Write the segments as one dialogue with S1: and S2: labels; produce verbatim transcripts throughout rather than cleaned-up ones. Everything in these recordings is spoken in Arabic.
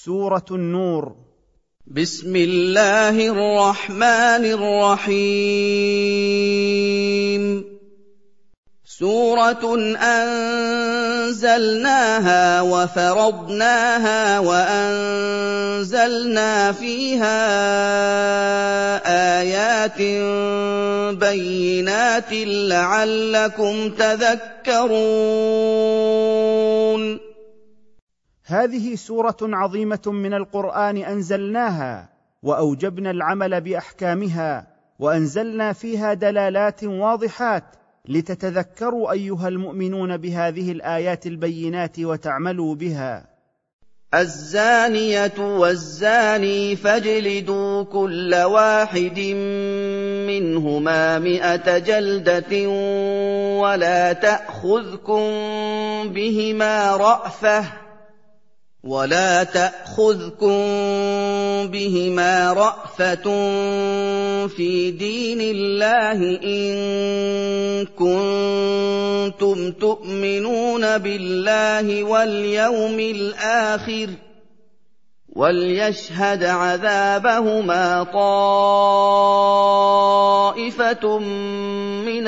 S1: سورة النور.
S2: بسم الله الرحمن الرحيم. سورة أنزلناها وفرضناها وأنزلنا فيها آيات بينات لعلكم تذكرون.
S1: هذه سورة عظيمة من القرآن أنزلناها وأوجبنا العمل بأحكامها، وأنزلنا فيها دلالات واضحات لتتذكروا أيها المؤمنون بهذه الآيات البينات وتعملوا بها.
S2: الزانية والزاني فاجلدوا كل واحد منهما مئة جلدة ولا تأخذكم بهما رأفة ولا تأخذكم بهما رأفة في دين الله إن كنتم تؤمنون بالله واليوم الآخر، وليشهد عذابهما طائفة من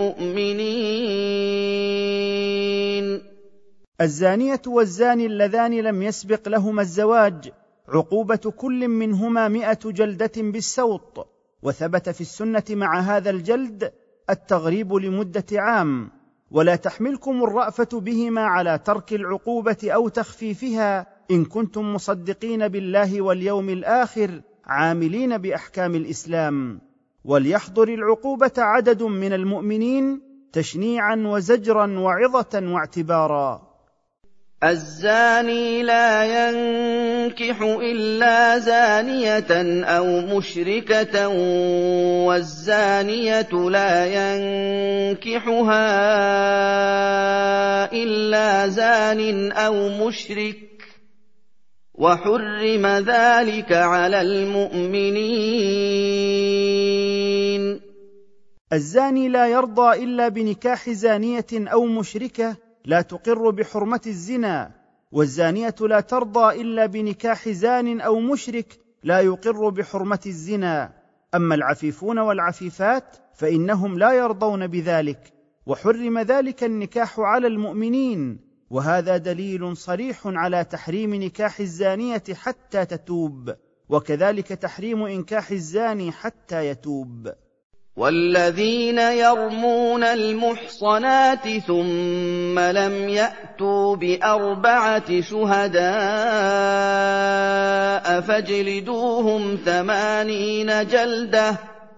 S2: المؤمنين.
S1: الزانية والزاني اللذان لم يسبق لهما الزواج عقوبة كل منهما مئة جلدة بالسوط، وثبت في السنة مع هذا الجلد التغريب لمدة عام، ولا تحملكم الرأفة بهما على ترك العقوبة أو تخفيفها إن كنتم مصدقين بالله واليوم الآخر عاملين بأحكام الإسلام. وليحضر العقوبة عدد من المؤمنين تشنيعا وزجرا وعظة واعتبارا.
S2: الزاني لا ينكح إلا زانية أو مشركة، والزانية لا ينكحها إلا زان أو مشرك، وحرم ذلك على المؤمنين.
S1: الزاني لا يرضى إلا بنكاح زانية أو مشركة لا تقر بحرمة الزنا، والزانية لا ترضى إلا بنكاح زان أو مشرك لا يقر بحرمة الزنا. أما العفيفون والعفيفات فإنهم لا يرضون بذلك، وحرم ذلك النكاح على المؤمنين، وهذا دليل صريح على تحريم نكاح الزانية حتى تتوب، وكذلك تحريم إنكاح الزاني حتى يتوب.
S2: والذين يرمون المحصنات ثم لم يأتوا بأربعة شهداء فاجلدوهم ثمانين جلدة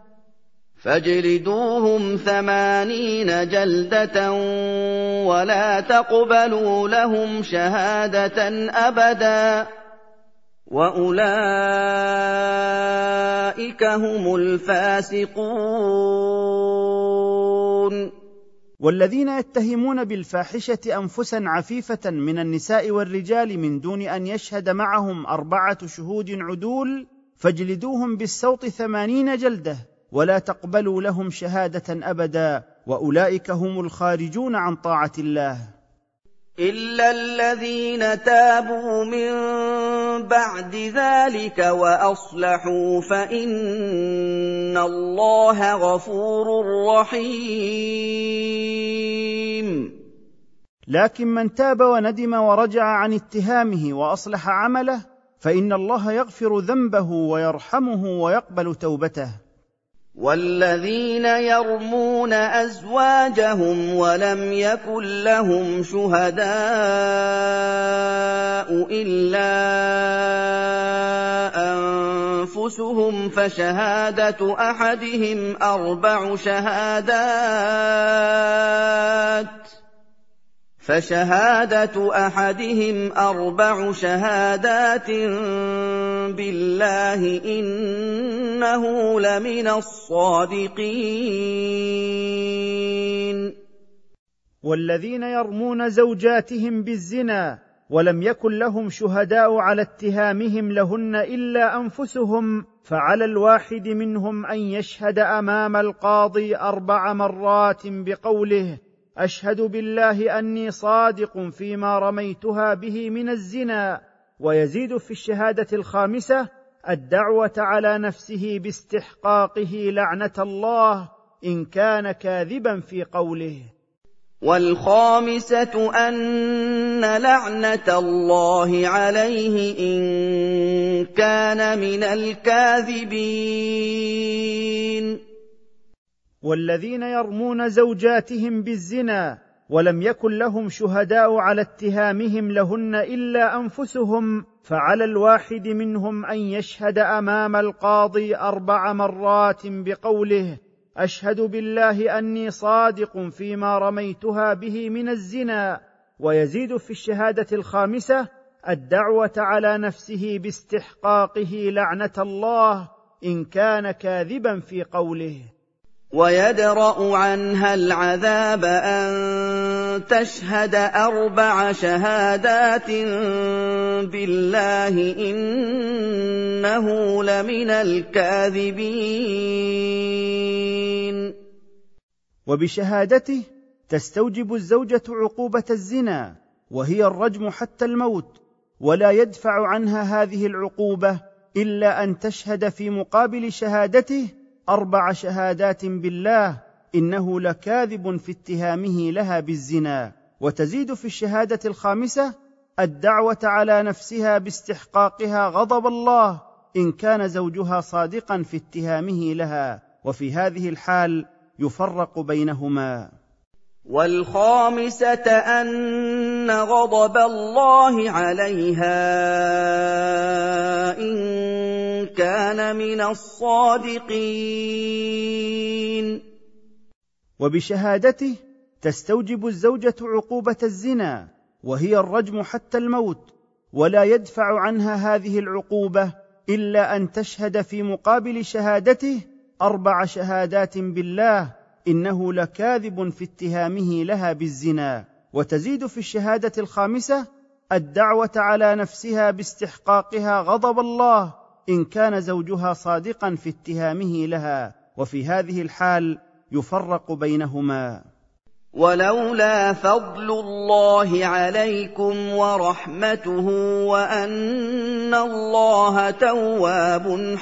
S2: فاجلدوهم ثمانين جلدة ولا تقبلوا لهم شهادة أبدا، وأولئك هم الفاسقون.
S1: والذين يتهمون بالفاحشة أنفسا عفيفة من النساء والرجال من دون أن يشهد معهم أربعة شهود عدول فاجلدوهم بالسوط ثمانين جلدة ولا تقبلوا لهم شهادة أبدا، وأولئك هم الخارجون عن طاعة الله.
S2: إلا الذين تابوا من بعد ذلك وأصلحوا فإن الله غفور رحيم.
S1: لكن من تاب وندم ورجع عن اتهامه وأصلح عمله فإن الله يغفر ذنبه ويرحمه ويقبل توبته.
S2: والذين يرمون أزواجهم ولم يكن لهم شهداء إلا أنفسهم فشهادة أحدهم أربع شهادات فشهادة أحدهم أربع شهادات بالله إنه لمن الصادقين.
S1: والذين يرمون زوجاتهم بالزنا ولم يكن لهم شهداء على اتهامهم لهن إلا أنفسهم فعلى الواحد منهم أن يشهد أمام القاضي أربع مرات بقوله: أشهد بالله أني صادق فيما رميتها به من الزنا، ويزيد في الشهادة الخامسة الدعوة على نفسه باستحقاقه لعنة الله إن كان كاذبا في قوله.
S2: والخامسة أن لعنة الله عليه إن كان من الكاذبين.
S1: والذين يرمون زوجاتهم بالزنا ولم يكن لهم شهداء على اتهامهم لهن إلا أنفسهم، فعلى الواحد منهم أن يشهد أمام القاضي أربع مرات بقوله: أشهد بالله أني صادق فيما رميتها به من الزنا. ويزيد في الشهادة الخامسة الدعوة على نفسه باستحقاقه لعنة الله إن كان كاذبا في قوله.
S2: ويدرأ عنها العذاب أن تشهد أربع شهادات بالله إنه لمن الكاذبين.
S1: وبشهادته تستوجب الزوجة عقوبة الزنا وهي الرجم حتى الموت، ولا يدفع عنها هذه العقوبة إلا أن تشهد في مقابل شهادته أربع شهادات بالله إنه لكاذب في اتهامه لها بالزنا. وتزيد في الشهادة الخامسة الدعوة على نفسها باستحقاقها غضب الله إن كان زوجها صادقا في اتهامه لها، وفي هذه الحال يفرق بينهما.
S2: والخامسة أن غضب الله عليها إن كان من الصادقين.
S1: وبشهادته تستوجب الزوجة عقوبة الزنا وهي الرجم حتى الموت، ولا يدفع عنها هذه العقوبة إلا أن تشهد في مقابل شهادته أربع شهادات بالله إنه لكاذب في اتهامه لها بالزنا. وتزيد في الشهادة الخامسة الدعوة على نفسها باستحقاقها غضب الله إن كان زوجها صادقا في اتهامه لها، وفي هذه الحال يفرق بينهما.
S2: ولولا فضل الله عليكم ورحمته وأن الله تواب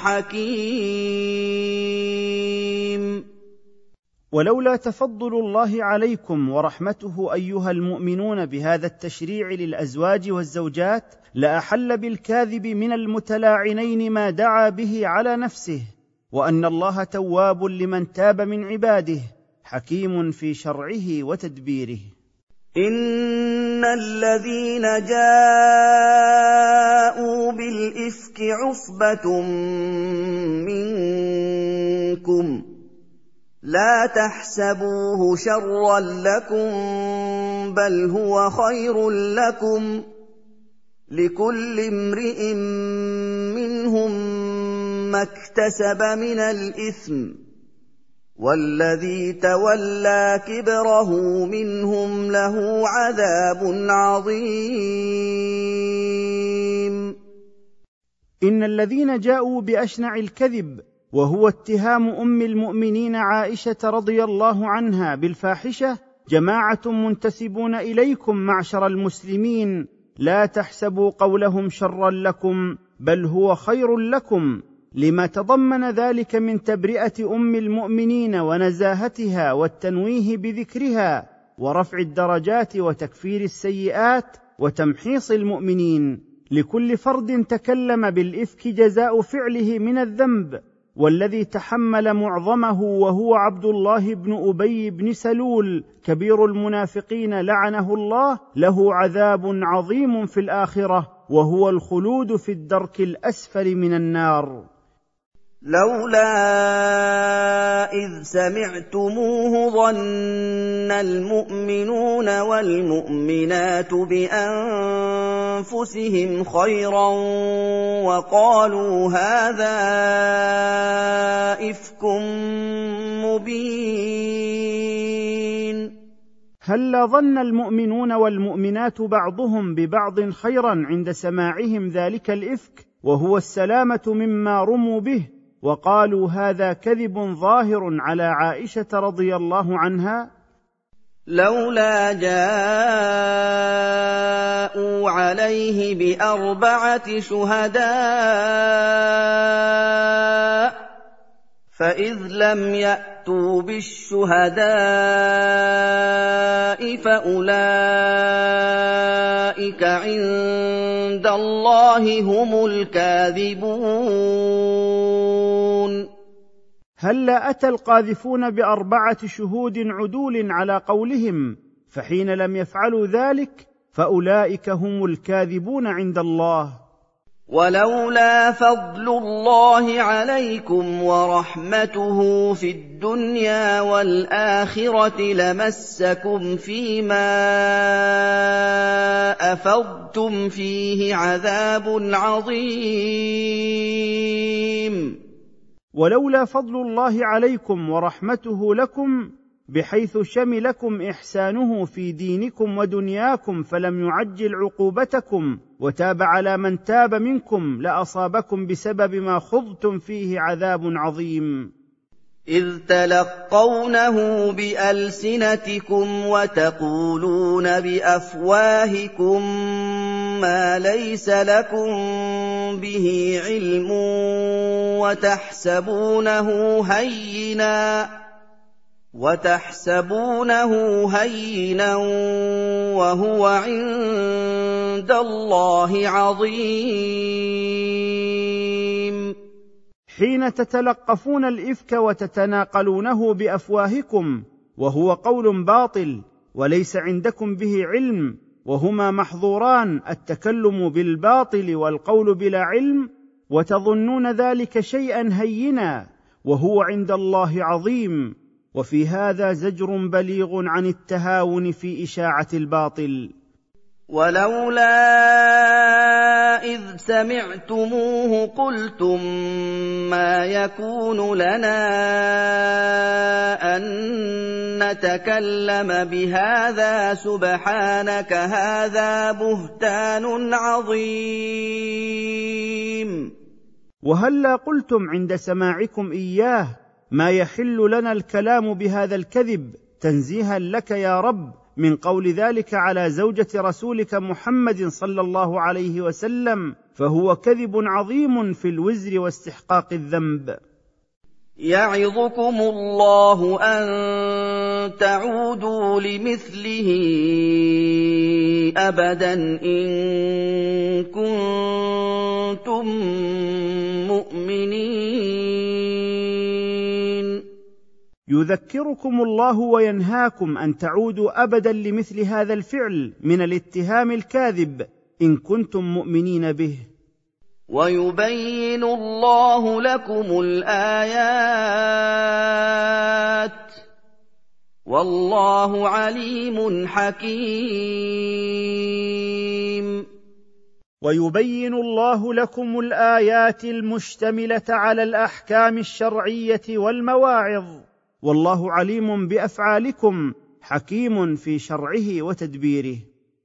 S2: حكيم.
S1: ولولا تفضل الله عليكم ورحمته أيها المؤمنون بهذا التشريع للأزواج والزوجات لأحل بالكاذب من المتلاعنين ما دعا به على نفسه، وأن الله تواب لمن تاب من عباده حكيم في شرعه وتدبيره.
S2: إن الذين جاءوا بالإفك عصبة منكم لا تحسبوه شرا لكم بل هو خير لكم، لكل امرئ منهم ما اكتسب من الإثم، والذي تولى كبره منهم له عذاب عظيم.
S1: إن الذين جاءوا بأشنع الكذب وهو اتهام أم المؤمنين عائشة رضي الله عنها بالفاحشة جماعة منتسبون إليكم معشر المسلمين، لا تحسبوا قولهم شرا لكم بل هو خير لكم، لما تضمن ذلك من تبرئة أم المؤمنين ونزاهتها والتنويه بذكرها ورفع الدرجات وتكفير السيئات وتمحيص المؤمنين. لكل فرد تكلم بالإفك جزاء فعله من الذنب، والذي تحمل معظمه وهو عبد الله بن أبي بن سلول كبير المنافقين لعنه الله له عذاب عظيم في الآخرة وهو الخلود في الدرك الأسفل من النار.
S2: لولا إذ سمعتموه ظن المؤمنون والمؤمنات بأنفسهم خيرا وقالوا هذا إفك مبين.
S1: هلا ظن المؤمنون والمؤمنات بعضهم ببعض خيرا عند سماعهم ذلك الإفك وهو السلامة مما رموا به، وقالوا هذا كذب ظاهر على عائشة رضي الله عنها.
S2: لولا جاءوا عليه بأربعة شهداء فإذ لم يأتوا بالشهداء فأولئك عند الله هم الكاذبون.
S1: هلا أتى القاذفون بأربعة شهود عدول على قولهم، فحين لم يفعلوا ذلك فأولئك هم الكاذبون عند الله.
S2: ولولا فضل الله عليكم ورحمته في الدنيا والآخرة لمسكم فيما أفضتم فيه عذاب عظيم.
S1: ولولا فضل الله عليكم ورحمته لكم بحيث شملكم إحسانه في دينكم ودنياكم فلم يعجل عقوبتكم وتاب على من تاب منكم لأصابكم بسبب ما خضتم فيه عذاب عظيم.
S2: إذ تلقونه بألسنتكم وتقولون بأفواهكم ما ليس لكم به علم وتحسبونه هينا وتحسبونه هينا وهو عند الله عظيم.
S1: حين تتلقفون الإفك وتتناقلونه بأفواهكم وهو قول باطل وليس عندكم به علم، وهما محظوران، التكلم بالباطل والقول بلا علم، وتظنون ذلك شيئا هينا وهو عند الله عظيم. وفي هذا زجر بليغ عن التهاون في إشاعة الباطل.
S2: ولولا إذ سمعتموه قلتم ما يكون لنا أن نتكلم بهذا سبحانك هذا بهتان عظيم.
S1: وهلا قلتم عند سماعكم إياه ما يحل لنا الكلام بهذا الكذب تنزيها لك يا رب من قول ذلك على زوجة رسولك محمد صلى الله عليه وسلم، فهو كذب عظيم في الوزر واستحقاق الذنب.
S2: يعظكم الله أن تعودوا لمثله أبدا إن كنتم مؤمنين.
S1: يذكركم الله وينهاكم أن تعودوا أبدا لمثل هذا الفعل من الاتهام الكاذب إن كنتم مؤمنين به.
S2: ويبين الله لكم الآيات والله عليم حكيم.
S1: ويبين الله لكم الآيات المشتملة على الأحكام الشرعية والمواعظ، والله عليم بأفعالكم حكيم في شرعه وتدبيره.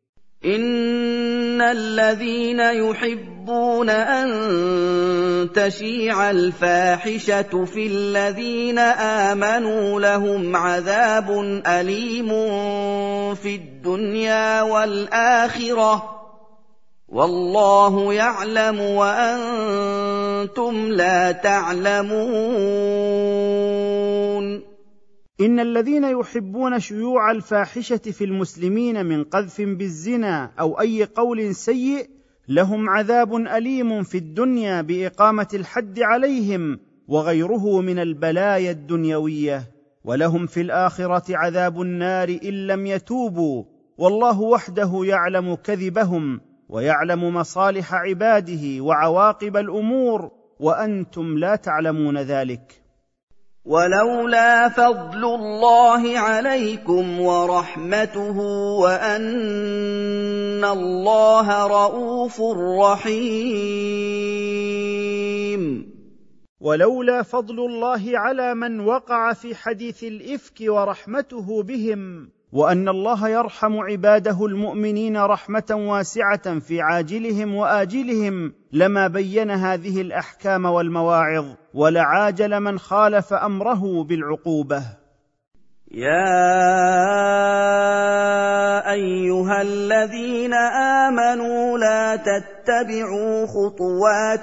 S2: إن الذين يحبون أن تشيع الفاحشة في الذين آمنوا لهم عذاب أليم في الدنيا والآخرة والله يعلم وأنتم لا تعلمون.
S1: إن الذين يحبون شيوع الفاحشة في المسلمين من قذف بالزنا أو أي قول سيء لهم عذاب أليم في الدنيا بإقامة الحد عليهم وغيره من البلايا الدنيوية، ولهم في الآخرة عذاب النار إن لم يتوبوا، والله وحده يعلم كذبهم ويعلم مصالح عباده وعواقب الأمور وأنتم لا تعلمون ذلك.
S2: ولولا فضل الله عليكم ورحمته وأن الله رءوف رحيم.
S1: ولولا فضل الله على من وقع في حديث الإفك ورحمته بهم، وأن الله يرحم عباده المؤمنين رحمة واسعة في عاجلهم وآجلهم، لما بين هذه الأحكام والمواعظ ولعاجل من خالف أمره بالعقوبة.
S2: يَا أَيُّهَا الَّذِينَ آمَنُوا لَا تَتَّبِعُوا خُطُوَاتِ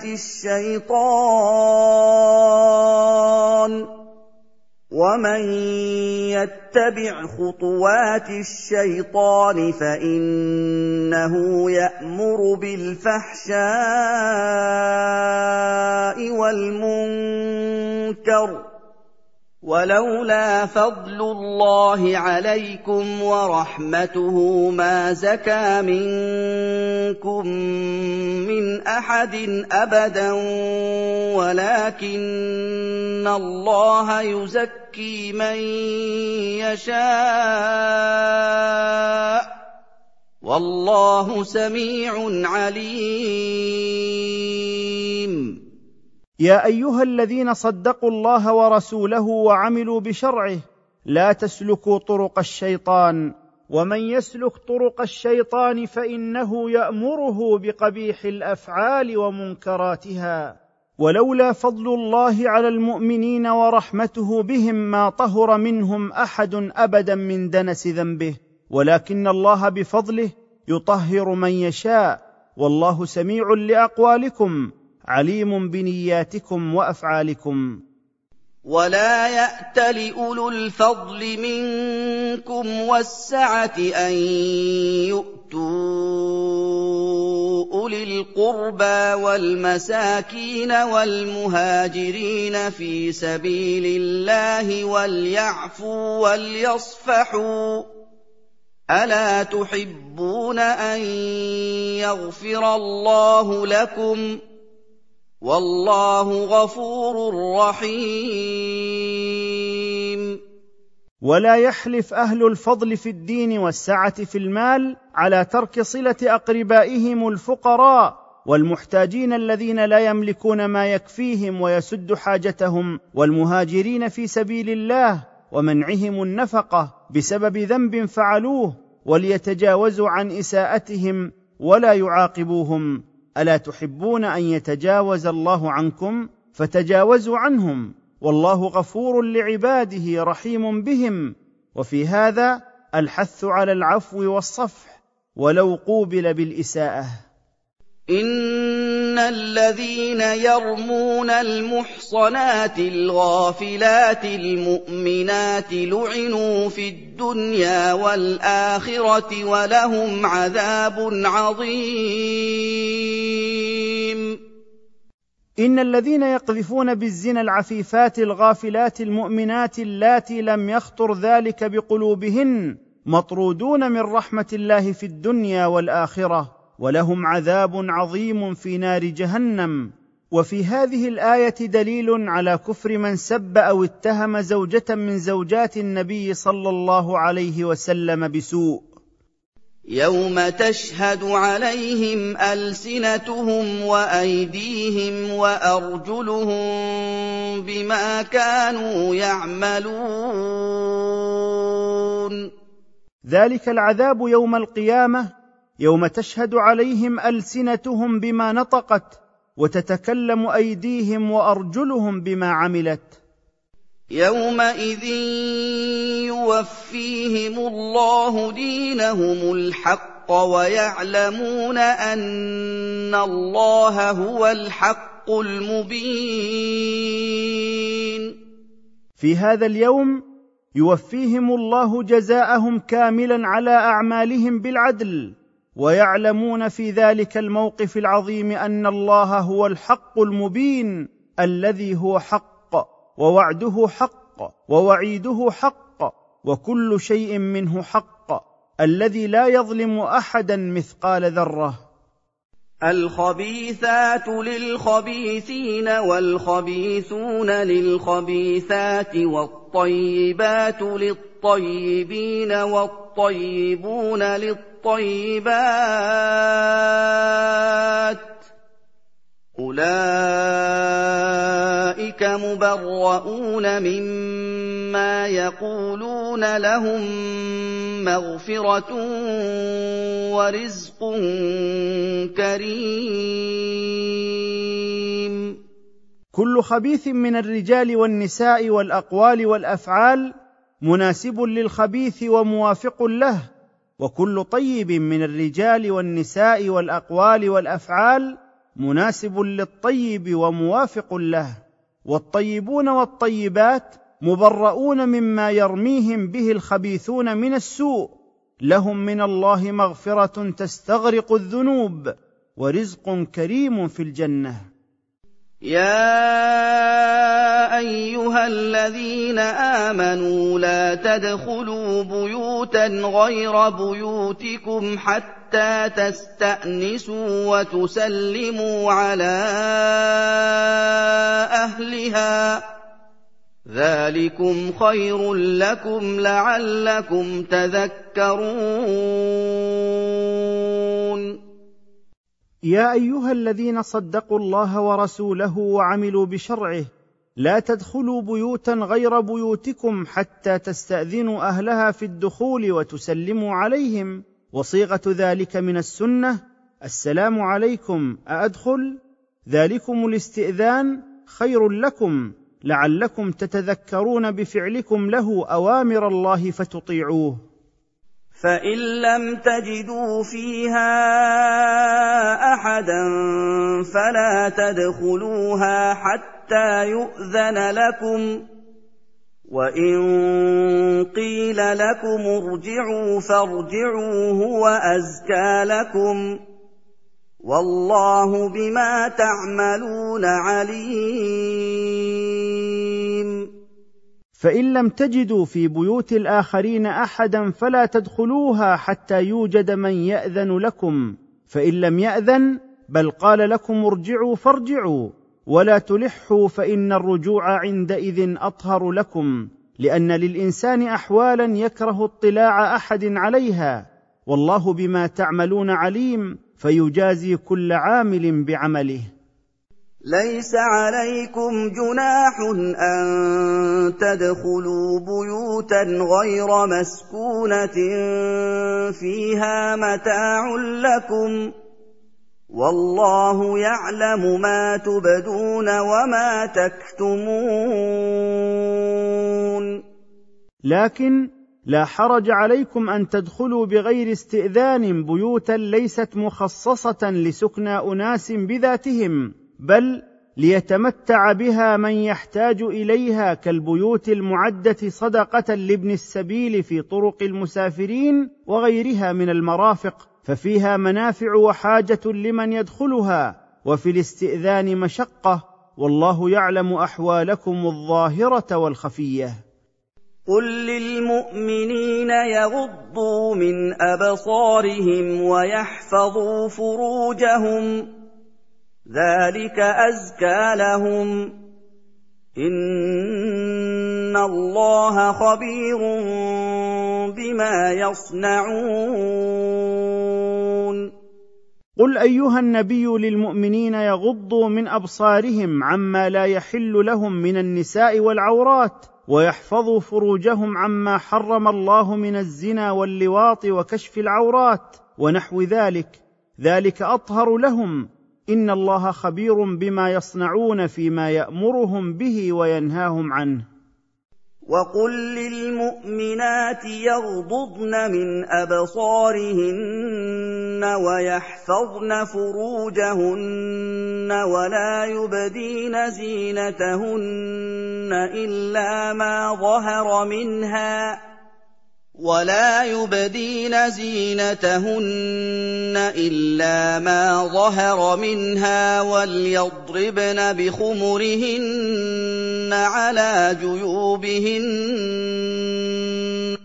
S2: الشَّيْطَانِ ۚ وَمَن يَتَّبِعْ خُطُوَاتِ الشَّيْطَانِ فَإِنَّهُ يَأْمُرُ بِالْفَحْشَاءِ وَالْمُنكَرِ ۚ وَلَوْلَا فَضْلُ اللَّهِ عَلَيْكُمْ وَرَحْمَتُهُ مَا زَكَىٰ مِنكُم مِّنْ أَحَدٍ أَبَدًا وَلَٰكِنَّ اللَّهَ يُزَكِّي مَن يَشَاءُ ۗ وَاللَّهُ سَمِيعٌ عَلِيمٌ.
S1: يا ايها الذين صدقوا الله ورسوله وعملوا بشرعه لا تسلكوا طرق الشيطان، ومن يسلك طرق الشيطان فانه يامره بقبيح الافعال ومنكراتها. ولولا فضل الله على المؤمنين ورحمته بهم ما طهر منهم احد ابدا من دنس ذنبه، ولكن الله بفضله يطهر من يشاء، والله سميع لاقوالكم عليم بنياتكم وافعالكم.
S2: ولا يأتل أولو الفضل منكم والسعة أن يؤتوا أولي القربى والمساكين والمهاجرين في سبيل الله وليعفوا وليصفحوا، ألا تحبون أن يغفر الله لكم؟ والله غفور رحيم.
S1: ولا يحلف أهل الفضل في الدين والسعة في المال على ترك صلة أقربائهم الفقراء والمحتاجين الذين لا يملكون ما يكفيهم ويسد حاجتهم، والمهاجرين في سبيل الله ومنعهم النفقة بسبب ذنب فعلوه، وليتجاوزوا عن إساءتهم ولا يعاقبوهم. ألا تحبون أن يتجاوز الله عنكم؟ فتجاوزوا عنهم، والله غفور لعباده رحيم بهم. وفي هذا الحث على العفو والصفح ولو قوبل بالإساءة.
S2: إن الذين يرمون المحصنات الغافلات المؤمنات لعنوا في الدنيا والآخرة ولهم عذاب عظيم.
S1: إن الذين يقذفون بالزنا العفيفات الغافلات المؤمنات اللاتي لم يخطر ذلك بقلوبهن مطرودون من رحمة الله في الدنيا والآخرة، ولهم عذاب عظيم في نار جهنم. وفي هذه الآية دليل على كفر من سب أو اتهم زوجة من زوجات النبي صلى الله عليه وسلم بسوء.
S2: يوم تشهد عليهم ألسنتهم وأيديهم وأرجلهم بما كانوا يعملون.
S1: ذلك العذاب يوم القيامة، يوم تشهد عليهم ألسنتهم بما نطقت، وتتكلم أيديهم وأرجلهم بما عملت.
S2: يومئذ يوفيهم الله دينهم الحق ويعلمون أن الله هو الحق المبين.
S1: في هذا اليوم يوفيهم الله جزاءهم كاملا على أعمالهم بالعدل، ويعلمون في ذلك الموقف العظيم أن الله هو الحق المبين الذي هو حق، ووعده حق، ووعيده حق، وكل شيء منه حق، الذي لا يظلم أحدا مثقال ذرة.
S2: الخبيثات للخبيثين والخبيثون للخبيثات والطيبات للطيبين والطيبون للطيبات، أولئك مبرؤون مما يقولون لهم مغفرة ورزق كريم.
S1: كل خبيث من الرجال والنساء والأقوال والأفعال مناسب للخبيث وموافق له، وكل طيب من الرجال والنساء والأقوال والأفعال مناسب للطيب وموافق له. والطيبون والطيبات مبرؤون مما يرميهم به الخبيثون من السوء، لهم من الله مغفرة تستغرق الذنوب ورزق كريم في الجنة.
S2: يا أيها الذين آمنوا لا تدخلوا بيوتا غير بيوتكم حتى تستأنسوا وتسلموا على أهلها، ذلكم خير لكم لعلكم تذكرون.
S1: يا أيها الذين صدقوا الله ورسوله وعملوا بشرعه، لا تدخلوا بيوتا غير بيوتكم حتى تستأذنوا أهلها في الدخول وتسلموا عليهم، وصيغة ذلك من السنة: السلام عليكم أأدخل؟ ذلكم الاستئذان خير لكم لعلكم تتذكرون بفعلكم له أوامر الله فتطيعوه.
S2: فإن لم تجدوا فيها أحدا فلا تدخلوها حتى يؤذن لكم، وإن قيل لكم ارجعوا فارجعوا هو أزكى لكم، والله بما تعملون عليم.
S1: فإن لم تجدوا في بيوت الآخرين أحدا فلا تدخلوها حتى يوجد من يأذن لكم، فإن لم يأذن بل قال لكم ارجعوا فارجعوا، ولا تلحوا، فإن الرجوع عندئذ أطهر لكم، لأن للإنسان أحوالا يكره اطلاع أحد عليها، والله بما تعملون عليم، فيجازي كل عامل بعمله.
S2: ليس عليكم جناح أن تدخلوا بيوتا غير مسكونة فيها متاع لكم، والله يعلم ما تبدون وما تكتمون.
S1: لكن لا حرج عليكم أن تدخلوا بغير استئذان بيوتا ليست مخصصة لسكنى أناس بذاتهم، بل ليتمتع بها من يحتاج إليها، كالبيوت المعدة صدقة لابن السبيل في طرق المسافرين وغيرها من المرافق، ففيها منافع وحاجة لمن يدخلها، وفي الاستئذان مشقة، والله يعلم أحوالكم الظاهرة والخفية.
S2: قل للمؤمنين يغضوا من أبصارهم ويحفظوا فروجهم، ذلك أزكى لهم، إن الله خبير بما يصنعون.
S1: قل أيها النبي للمؤمنين يغضوا من أبصارهم عما لا يحل لهم من النساء والعورات، ويحفظوا فروجهم عما حرم الله من الزنا واللواط وكشف العورات ونحو ذلك، ذلك أطهر لهم، إن الله خبير بما يصنعون فيما يأمرهم به وينهاهم عنه.
S2: وقل للمؤمنات يغضضن من أبصارهن ويحفظن فروجهن ولا يبدين زينتهن إلا ما ظهر منها ولا يبدين زينتهن إلا ما ظهر منها وليضربن بخمرهن على جيوبهن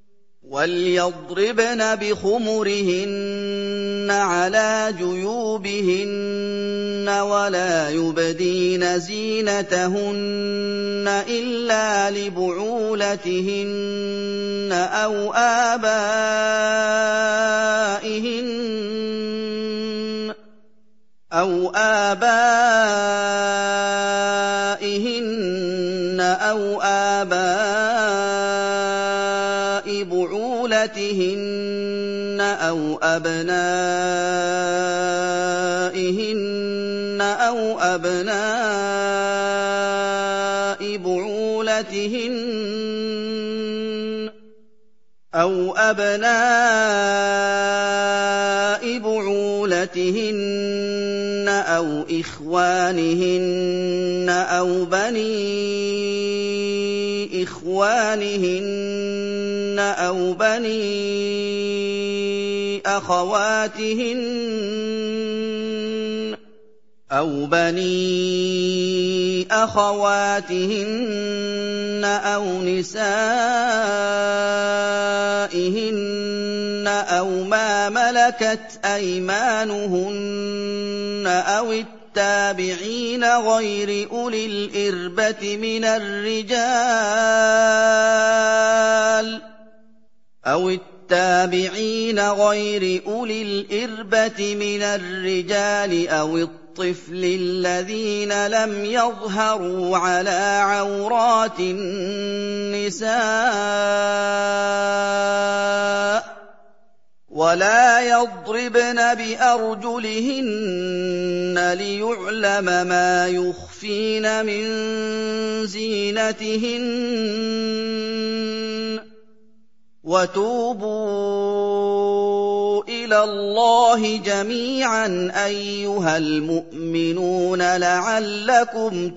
S2: وليضربن بخمرهن على جيوبهن ولا يبدين زينتهن إلا لبعولتهن أو آبائهن أو آبائهن أو آباء بعولتهن أو أبنائهن أو أبناء بعولتهن أَوْ أَبْنَاءِ بُعُولَتِهِنَّ أَوْ إِخْوَانِهِنَّ أَوْ بَنِي إِخْوَانِهِنَّ أَوْ بَنِي أَخَوَاتِهِنَّ أَوْ بَنِي أَخَوَاتِهِنَّ أَوْ نِسَائِهِنَّ أَوْ مَا مَلَكَتْ أَيْمَانُهُنَّ أَوِ التَّابِعِينَ غَيْرِ أُولِي الْإِرْبَةِ مِنَ الرِّجَالِ أَوِ التَّابِعِينَ غَيْرِ أُولِي الْإِرْبَةِ مِنَ الرِّجَالِ أَوِ الطِّفْلِ الَّذِينَ لَمْ يَظْهَرُوا عَلَىٰ عَوْرَاتِ النِّسَاءِ وَلَا يَضْرِبْنَ بِأَرْجُلِهِنَّ لِيُعْلَمَ مَا يُخْفِينَ مِن زِينَتِهِنَّ ۚ وَتُوبُوا إِلَى اللَّهِ جَمِيعًا أَيُّهَا الْمُؤْمِنُونَ لَعَلَّكُمْ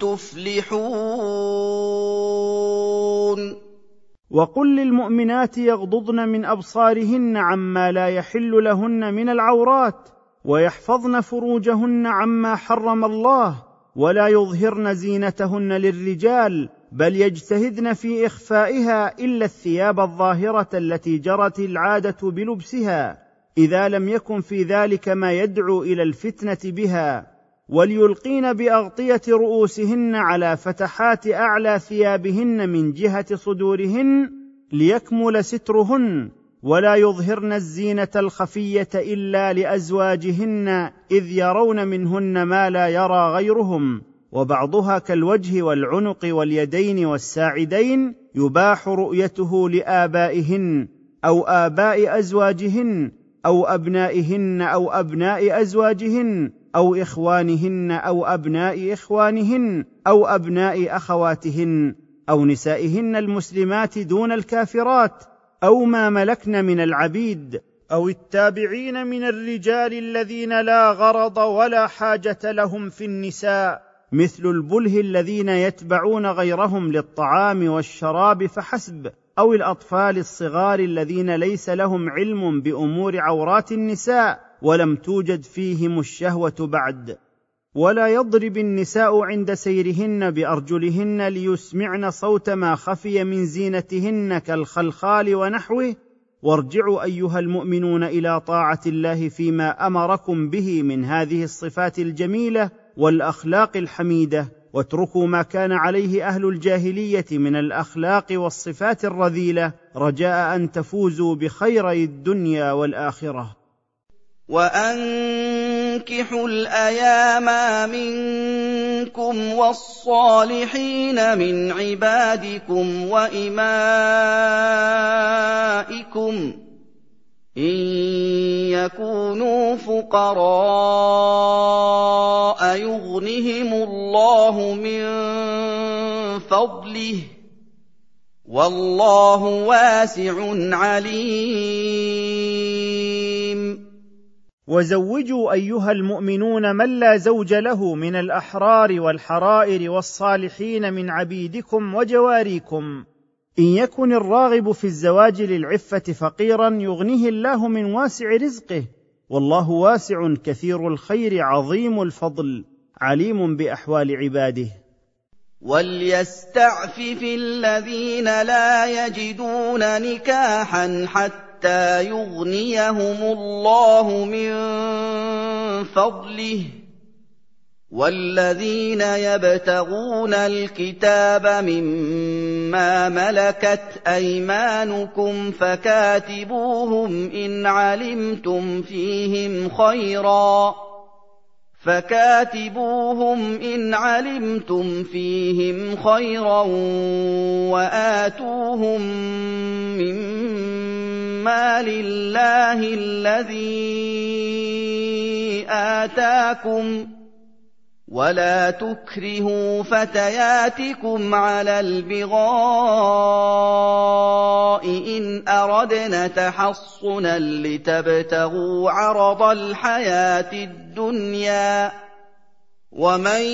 S2: تُفْلِحُونَ.
S1: وقل للمؤمنات يغضضن من أبصارهن عما لا يحل لهن من العورات، ويحفظن فروجهن عما حرم الله، ولا يظهرن زينتهن للرجال، بل يجتهدن في إخفائها إلا الثياب الظاهرة التي جرت العادة بلبسها، إذا لم يكن في ذلك ما يدعو إلى الفتنة بها. وليلقين بأغطية رؤوسهن على فتحات أعلى ثيابهن من جهة صدورهن ليكمل سترهن، ولا يظهرن الزينة الخفية إلا لأزواجهن إذ يرون منهن ما لا يرى غيرهم، وبعضها كالوجه والعنق واليدين والساعدين يباح رؤيته لآبائهن أو آباء أزواجهن أو أبنائهن أو أبناء أزواجهن أو إخوانهن أو أبناء إخوانهن أو أبناء أخواتهن أو نسائهن المسلمات دون الكافرات أو ما ملكن من العبيد أو التابعين من الرجال الذين لا غرض ولا حاجة لهم في النساء، مثل البله الذين يتبعون غيرهم للطعام والشراب فحسب، أو الأطفال الصغار الذين ليس لهم علم بأمور عورات النساء ولم توجد فيهم الشهوة بعد. ولا يضرب النساء عند سيرهن بأرجلهن ليسمعن صوت ما خفي من زينتهن كالخلخال ونحوه. وارجعوا أيها المؤمنون إلى طاعة الله فيما أمركم به من هذه الصفات الجميلة والأخلاق الحميدة، واتركوا ما كان عليه أهل الجاهلية من الأخلاق والصفات الرذيلة، رجاء أن تفوزوا بخيري الدنيا والآخرة.
S2: وَأَنكِحُوا الْأَيَامَ مِنكُمْ وَالصَّالِحِينَ مِنْ عِبَادِكُمْ وَإِمَائِكُمْ إِن يَكُونُوا فُقَرَاءَ يُغْنِهِمُ اللَّهُ مِن فَضْلِهِ وَاللَّهُ وَاسِعٌ عَلِيمٌ.
S1: وزوجوا أيها المؤمنون من لا زوج له من الأحرار والحرائر والصالحين من عبيدكم وجواريكم، إن يكن الراغب في الزواج للعفة فقيرا يغنيه الله من واسع رزقه، والله واسع كثير الخير عظيم الفضل عليم بأحوال عباده.
S2: وَلْيَسْتَعْفِفِ الَّذِينَ لَا يَجِدُونَ نِكَاحًا حَتَّىٰ يُغْنِيَهُمُ اللَّهُ مِن فَضْلِهِ، وَالَّذِينَ يَبْتَغُونَ الْكِتَابَ مِمَّا مَلَكَتْ أَيْمَانُكُمْ فَكَاتِبُوهُمْ إِنْ عَلِمْتُمْ فِيهِمْ خَيْرًا فَكَاتِبُوهُمْ إِنْ عَلِمْتُمْ فِيهِمْ خَيْرًا وَآتُوهُم مِّمَّا لِلَّهِ الَّذِي آتَاكُمْ، ولا تكرهوا فتياتكم على البغاء إن أردنا تحصنا لتبتغوا عرض الحياة الدنيا ومن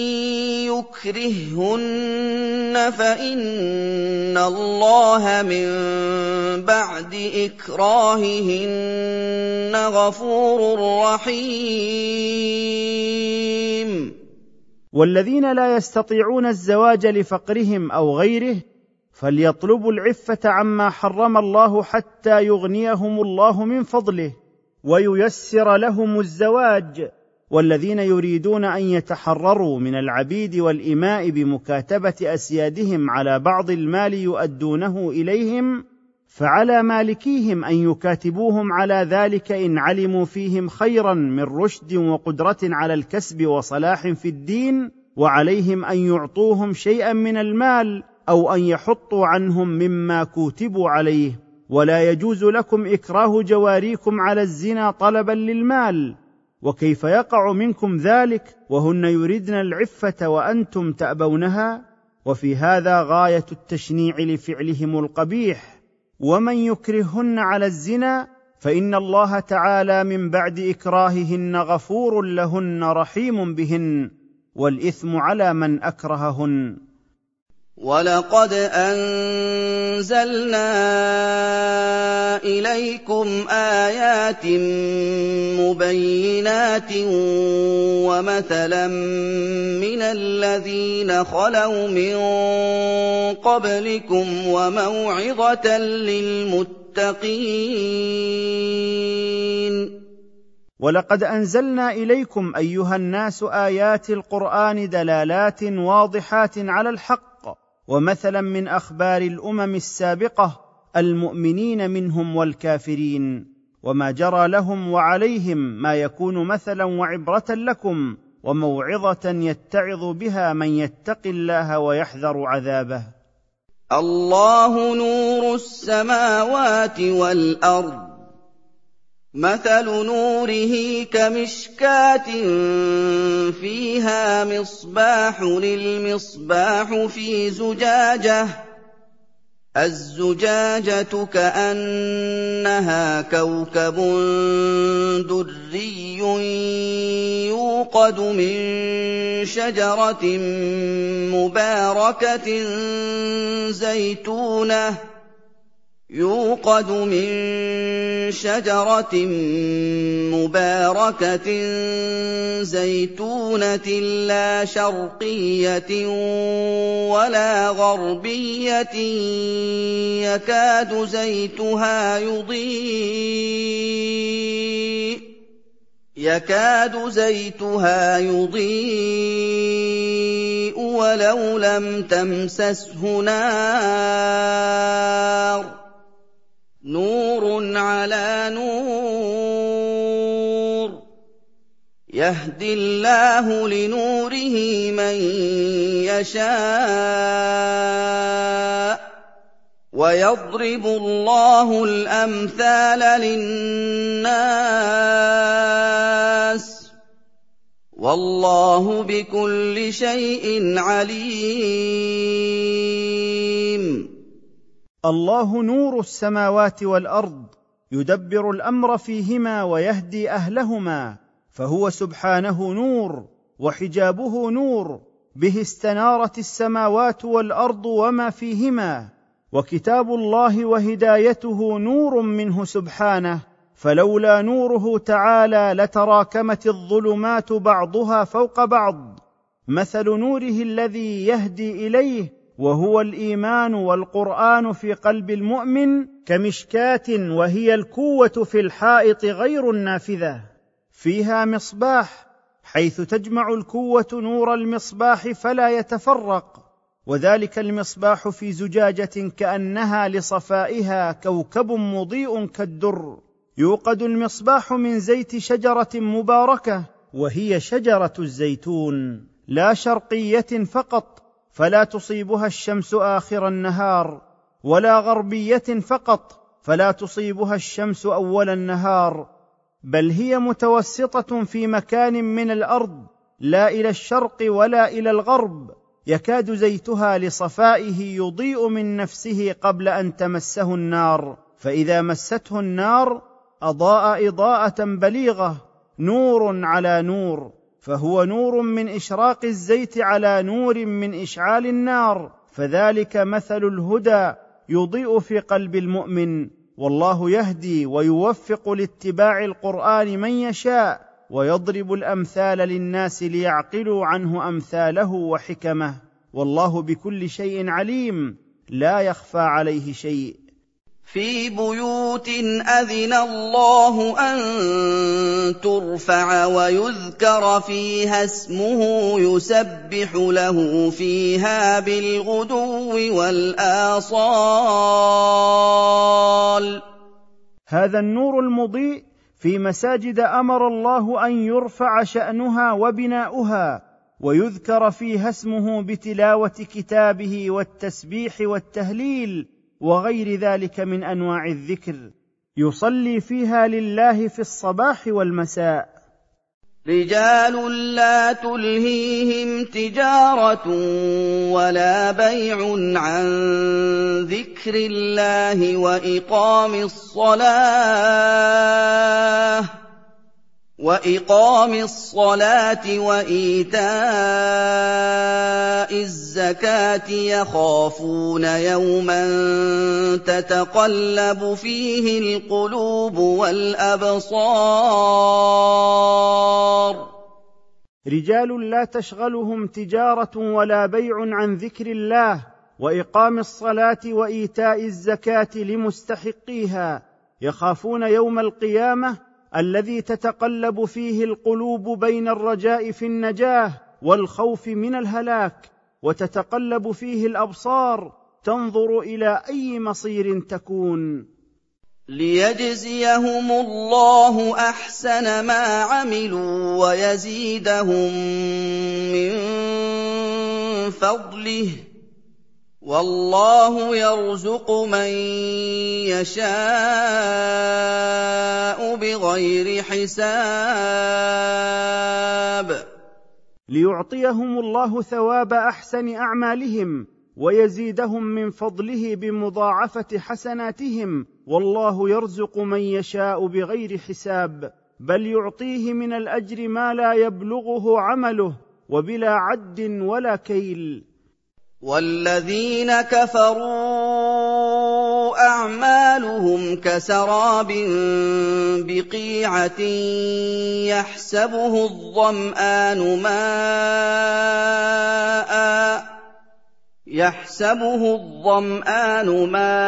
S2: يكرههن فإن الله من بعد إكراههن غفور رحيم.
S1: والذين لا يستطيعون الزواج لفقرهم أو غيره فليطلبوا العفة عما حرم الله حتى يغنيهم الله من فضله وييسر لهم الزواج. والذين يريدون أن يتحرروا من العبيد والإماء بمكاتبة أسيادهم على بعض المال يؤدونه إليهم فعلى مالكيهم أن يكاتبوهم على ذلك إن علموا فيهم خيرا من رشد وقدرة على الكسب وصلاح في الدين، وعليهم أن يعطوهم شيئا من المال أو أن يحطوا عنهم مما كوتبوا عليه. ولا يجوز لكم إكراه جواريكم على الزنا طلبا للمال، وكيف يقع منكم ذلك وهن يردن العفة وأنتم تأبونها؟ وفي هذا غاية التشنيع لفعلهم القبيح. ومن يكرههن على الزنا فإن الله تعالى من بعد إكراههن غفور لهن رحيم بهن، والإثم على من أكرههن.
S2: وَلَقَدْ أَنزَلْنَا إِلَيْكُمْ آيَاتٍ مُبَيِّنَاتٍ وَمَثَلًا مِّنَ الَّذِينَ خَلَوْا مِن قَبْلِكُمْ وَمَوْعِظَةً لِّلْمُتَّقِينَ.
S1: ولقد أنزلنا إليكم أيها الناس آيات القرآن دلالات واضحات على الحق، ومثلا من أخبار الأمم السابقة المؤمنين منهم والكافرين، وما جرى لهم وعليهم، ما يكون مثلا وعبرة لكم وموعظة يتعظ بها من يتقي الله ويحذر عذابه.
S2: الله نور السماوات والأرض، مثل نوره كمشكاة فيها مصباح، المصباح في زجاجة، الزجاجة كأنها كوكب دري يوقد من شجرة مباركة زيتونة يوقد من شجرة مباركة زيتونة لا شرقية ولا غربية يكاد زيتها يضيء يكاد زيتها يضيء ولو لم تمسسه نار، نور على نور، يهدي الله لنوره من يشاء، ويضرب الله الأمثال للناس، والله بكل شيء عليم.
S1: الله نور السماوات والأرض، يدبر الأمر فيهما ويهدي أهلهما، فهو سبحانه نور، وحجابه نور، به استنارت السماوات والأرض وما فيهما، وكتاب الله وهدايته نور منه سبحانه، فلولا نوره تعالى لتراكمت الظلمات بعضها فوق بعض. مثل نوره الذي يهدي إليه وهو الإيمان والقرآن في قلب المؤمن كمشكاة، وهي الكوة في الحائط غير النافذة، فيها مصباح، حيث تجمع الكوة نور المصباح فلا يتفرق، وذلك المصباح في زجاجة كأنها لصفائها كوكب مضيء كالدر. يوقد المصباح من زيت شجرة مباركة، وهي شجرة الزيتون، لا شرقية فقط فلا تصيبها الشمس آخر النهار، ولا غربية فقط فلا تصيبها الشمس أول النهار، بل هي متوسطة في مكان من الأرض لا إلى الشرق ولا إلى الغرب، يكاد زيتها لصفائه يضيء من نفسه قبل أن تمسه النار، فإذا مسته النار أضاء إضاءة بليغة، نور على نور، فهو نور من إشراق الزيت على نور من إشعال النار، فذلك مثل الهدى يضيء في قلب المؤمن. والله يهدي ويوفق لاتباع القرآن من يشاء، ويضرب الأمثال للناس ليعقلوا عنه أمثاله وحكمه، والله بكل شيء عليم، لا يخفى عليه شيء.
S2: في بيوت أذن الله أن ترفع ويذكر فيها اسمه يسبح له فيها بالغدو والآصال.
S1: هذا النور المضيء في مساجد أمر الله أن يرفع شأنها وبناؤها، ويذكر فيها اسمه بتلاوة كتابه والتسبيح والتهليل وغير ذلك من أنواع الذكر، يصلي فيها لله في الصباح والمساء.
S2: رجال لا تلهيهم تجارة ولا بيع عن ذكر الله وإقام الصلاة وإقام الصلاة وإيتاء الزكاة يخافون يوما تتقلب فيه القلوب والأبصار.
S1: رجال لا تشغلهم تجارة ولا بيع عن ذكر الله وإقام الصلاة وإيتاء الزكاة لمستحقيها، يخافون يوم القيامة الذي تتقلب فيه القلوب بين الرجاء في النجاة والخوف من الهلاك، وتتقلب فيه الأبصار تنظر إلى أي مصير تكون.
S2: ليجزيهم الله أحسن ما عملوا ويزيدهم من فضله، والله يرزق من يشاء بغير حساب.
S1: ليعطيهم الله ثواب أحسن أعمالهم ويزيدهم من فضله بمضاعفة حسناتهم، والله يرزق من يشاء بغير حساب، بل يعطيه من الأجر ما لا يبلغه عمله وبلا عد ولا كيل.
S2: والذين كفروا أعمالهم كسراب بقيعة يحسبه الظمآن ماءً يحسبه الظمآن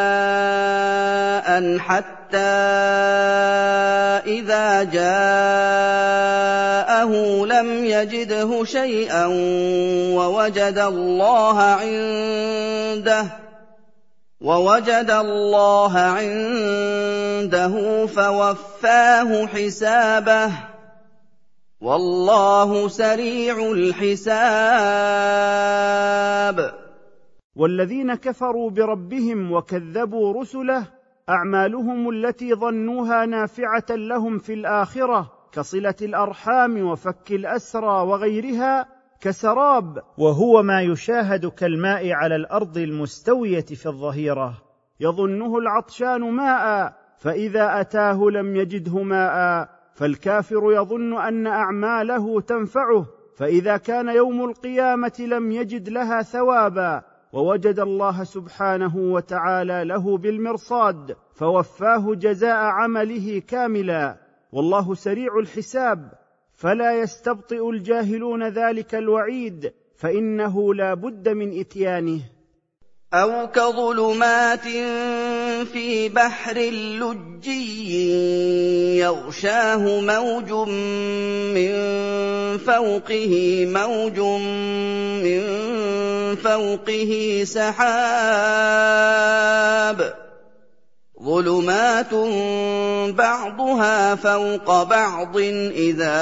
S2: ماءً حتى إذا جاءه لم يجده شيئا ووجد الله عنده ووجد الله عنده فوفاه حسابه، والله سريع الحساب.
S1: والذين كفروا بربهم وكذبوا رسله أعمالهم التي ظنوها نافعة لهم في الآخرة كصلة الأرحام وفك الأسرى وغيرها كسراب، وهو ما يشاهد كالماء على الأرض المستوية في الظهيرة، يظنه العطشان ماء فإذا أتاه لم يجده ماء، فالكافر يظن أن أعماله تنفعه، فإذا كان يوم القيامة لم يجد لها ثوابا، ووجد الله سبحانه وتعالى له بالمرصاد فوفاه جزاء عمله كاملا، والله سريع الحساب، فلا يستبطئ الجاهلون ذلك الوعيد، فإنه لا بد من إتيانه.
S2: أو كظلمات في بحر لجي يغشاه موج من فوقه موج من فوقه سحاب، ظلمات بعضها فوق بعض إذا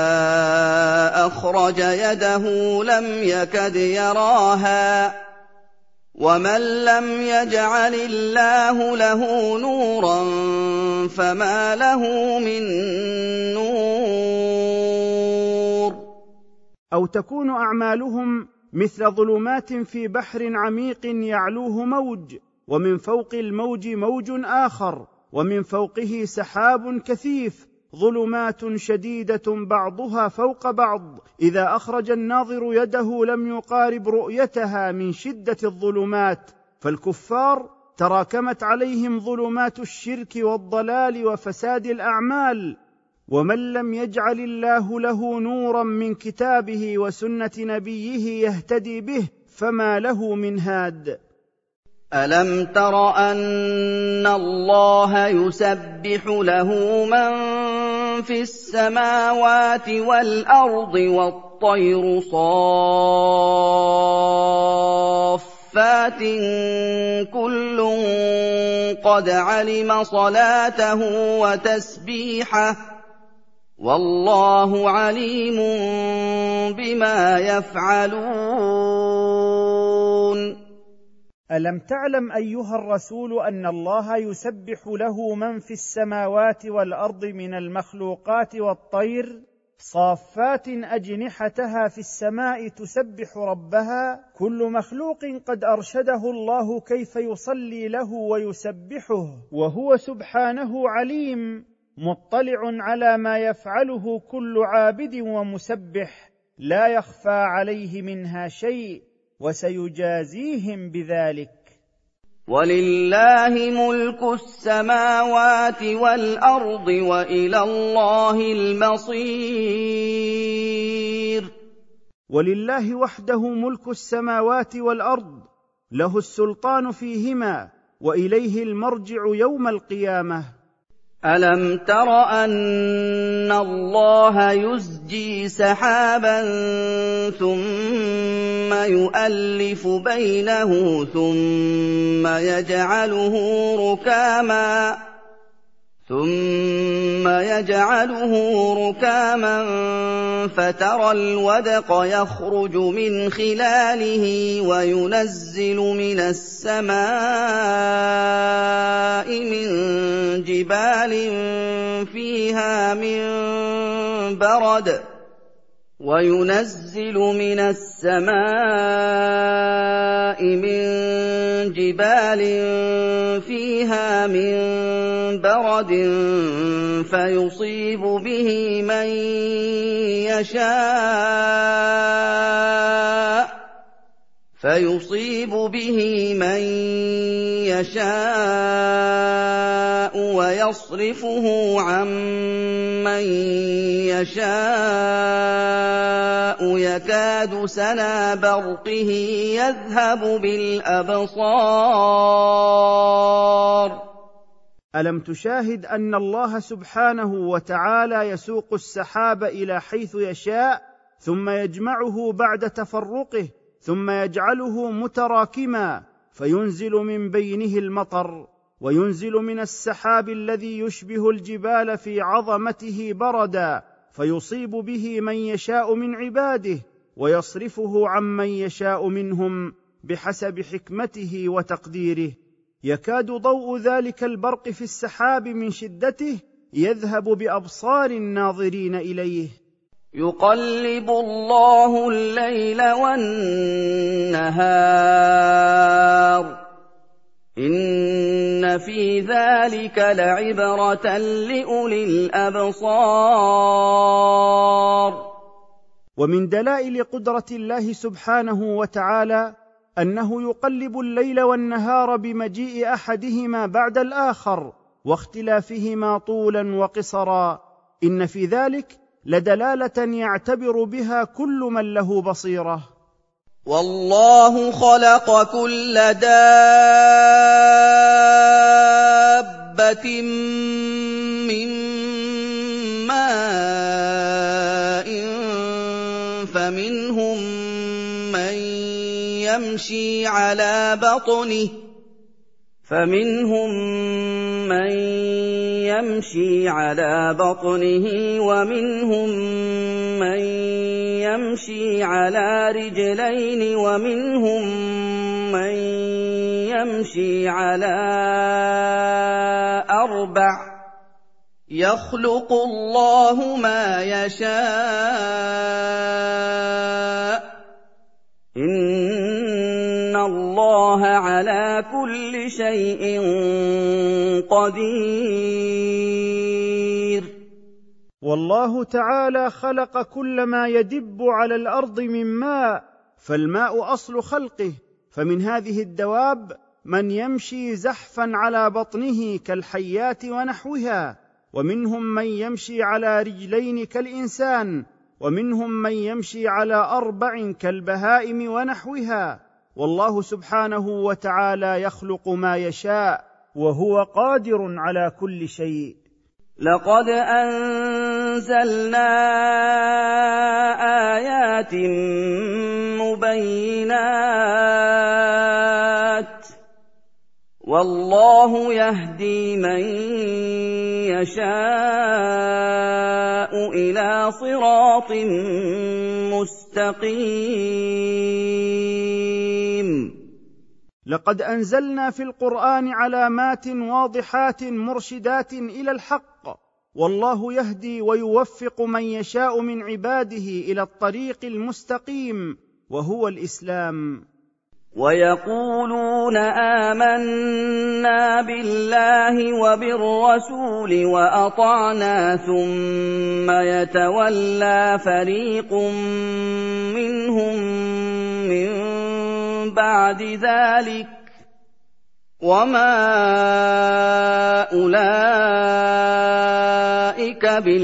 S2: أخرج يده لم يكد يراها، ومن لم يجعل الله له نورا فما له من نور.
S1: أو تكون أعمالهم مثل ظلمات في بحر عميق يعلوه موج، ومن فوق الموج موج آخر، ومن فوقه سحاب كثيف، ظلمات شديدة بعضها فوق بعض، إذا أخرج الناظر يده لم يقارب رؤيتها من شدة الظلمات. فالكفار تراكمت عليهم ظلمات الشرك والضلال وفساد الأعمال، ومن لم يجعل الله له نورا من كتابه وسنة نبيه يهتدي به فما له من هاد.
S2: ألم تر أن الله يسبح له من في السماوات والأرض والطير صافات كل قد علم صلاته وتسبيحه والله عليم بما يفعلون.
S1: ألم تعلم أيها الرسول أن الله يسبح له من في السماوات والأرض من المخلوقات والطير صافات أجنحتها في السماء تسبح ربها، كل مخلوق قد أرشده الله كيف يصلي له ويسبحه، وهو سبحانه عليم مطلع على ما يفعله كل عابد ومسبح، لا يخفى عليه منها شيء، وسيجازيهم بذلك.
S2: ولله ملك السماوات والأرض وإلى الله المصير.
S1: ولله وحده ملك السماوات والأرض، له السلطان فيهما، وإليه المرجع يوم القيامة.
S2: ألم تر أن الله يزجي سحابا ثم يؤلف بينه ثم يجعله ركاما ثم يجعله ركاما فترى الودق يخرج من خلاله وينزل من السماء من جبال فيها من برد وينزل من السماء من جبال فيها من برد فيصيب به من يشاء فيصيب به من يشاء ويصرفه عن من يشاء يكاد سنا برقه يذهب بالأبصار.
S1: ألم تشاهد أن الله سبحانه وتعالى يسوق السحاب إلى حيث يشاء ثم يجمعه بعد تفرقه ثم يجعله متراكما فينزل من بينه المطر، وينزل من السحاب الذي يشبه الجبال في عظمته بردا فيصيب به من يشاء من عباده ويصرفه عمن يشاء منهم بحسب حكمته وتقديره. يكاد ضوء ذلك البرق في السحاب من شدته يذهب بأبصار الناظرين إليه.
S2: يقلب الله الليل والنهار إن في ذلك لعبرة لأولي الأبصار.
S1: ومن دلائل قدرة الله سبحانه وتعالى أنه يقلب الليل والنهار بمجيء أحدهما بعد الآخر واختلافهما طولا وقصرا، إن في ذلك لدلالة يعتبر بها كل من له بصيرة.
S2: والله خلق كل دابة من ماء فمنهم من يمشي على بطنه فمنهم من يمشي على بطنه ومنهم من يمشي على رجلين ومنهم من يمشي على أربع يَخْلُقُ اللَّهُ مَا يَشَاءُ ۚ إِنَّ اللَّهَ عَلَىٰ كُلِّ شَيْءٍ قَدِيرٌ.
S1: والله تعالى خلق كل ما يدب على الأرض من ماء، فالماء أصل خلقه، فمن هذه الدواب من يمشي زحفا على بطنه كالحيات ونحوها، ومنهم من يمشي على رجلين كالإنسان، ومنهم من يمشي على أربع كالبهائم ونحوها. والله سبحانه وتعالى يخلق ما يشاء، وهو قادر على كل شيء.
S2: لقد أنزلنا آيات مبينات، والله يهدي من يشاء إلى صراط مستقيم.
S1: لقد أنزلنا في القرآن علامات واضحات مرشدات إلى الحق، والله يهدي ويوفق من يشاء من عباده إلى الطريق المستقيم، وهو الإسلام.
S2: ويقولون آمنا بالله وبالرسول وأطعنا، ثم يتولى فريق منهم من بعد ذلك، وما أولئك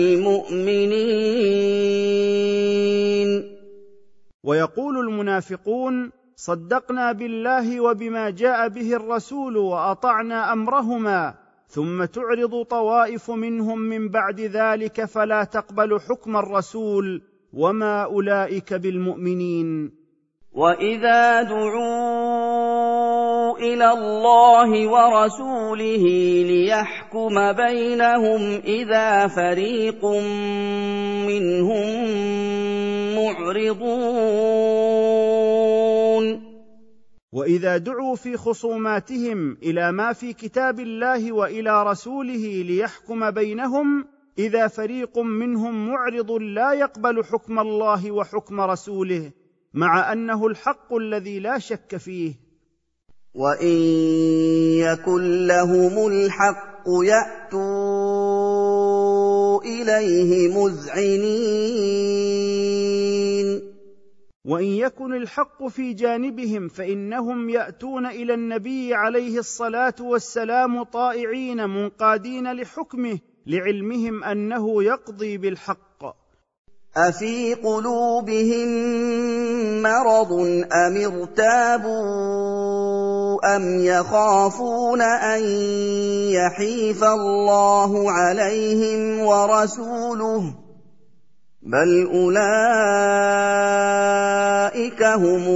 S2: بالمؤمنين.
S1: ويقول المنافقون صدقنا بالله وبما جاء به الرسول وأطعنا أمرهما، ثم تعرض طوائف منهم من بعد ذلك فلا تقبل حكم الرسول، وما أولئك بالمؤمنين.
S2: وإذا دعوا إلى الله ورسوله ليحكم بينهم إذا فريق منهم معرضون.
S1: وإذا دعوا في خصوماتهم إلى ما في كتاب الله وإلى رسوله ليحكم بينهم إذا فريق منهم معرض لا يقبل حكم الله وحكم رسوله، مع أنه الحق الذي لا شك فيه.
S2: وإن يكن لهم الحق يأتوا إليه مذعنين.
S1: وإن يكن الحق في جانبهم فإنهم يأتون إلى النبي عليه الصلاة والسلام طائعين منقادين لحكمه، لعلمهم أنه يقضي بالحق.
S2: أفي قلوبهم مرض أم ارتابوا أم يخافون أن يحيف الله عليهم ورسوله، بل أولئك هم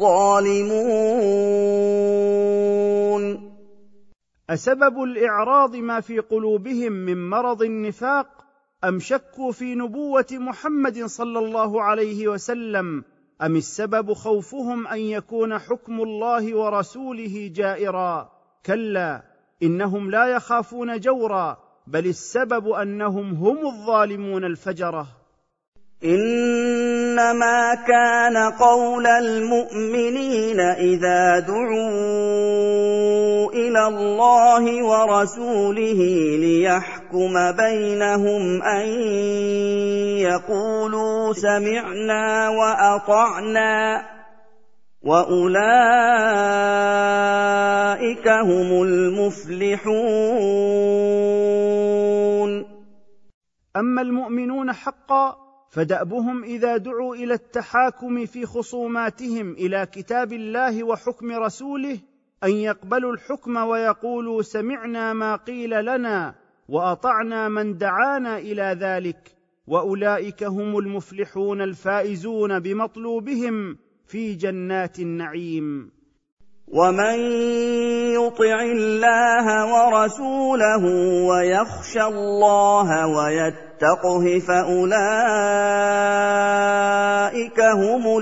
S2: الظالمون.
S1: أسبب الإعراض ما في قلوبهم من مرض النفاق، أم شكوا في نبوة محمد صلى الله عليه وسلم، أم السبب خوفهم أن يكون حكم الله ورسوله جائرا؟ كلا، إنهم لا يخافون جورا، بل السبب أنهم هم الظالمون الفجرة.
S2: إنما كان قول المؤمنين إذا دعوا إلى الله ورسوله ليحكم بينهم أن يقولوا سمعنا وأطعنا، وأولئك هم المفلحون.
S1: أما المؤمنون حقا فدأبهم إذا دعوا إلى التحاكم في خصوماتهم إلى كتاب الله وحكم رسوله أن يقبلوا الحكم ويقولوا سمعنا ما قيل لنا وأطعنا من دعانا إلى ذلك، وأولئك هم المفلحون الفائزون بمطلوبهم في جنات النعيم.
S2: ومن يطع الله ورسوله ويخشى الله ويتقه فأولئك هم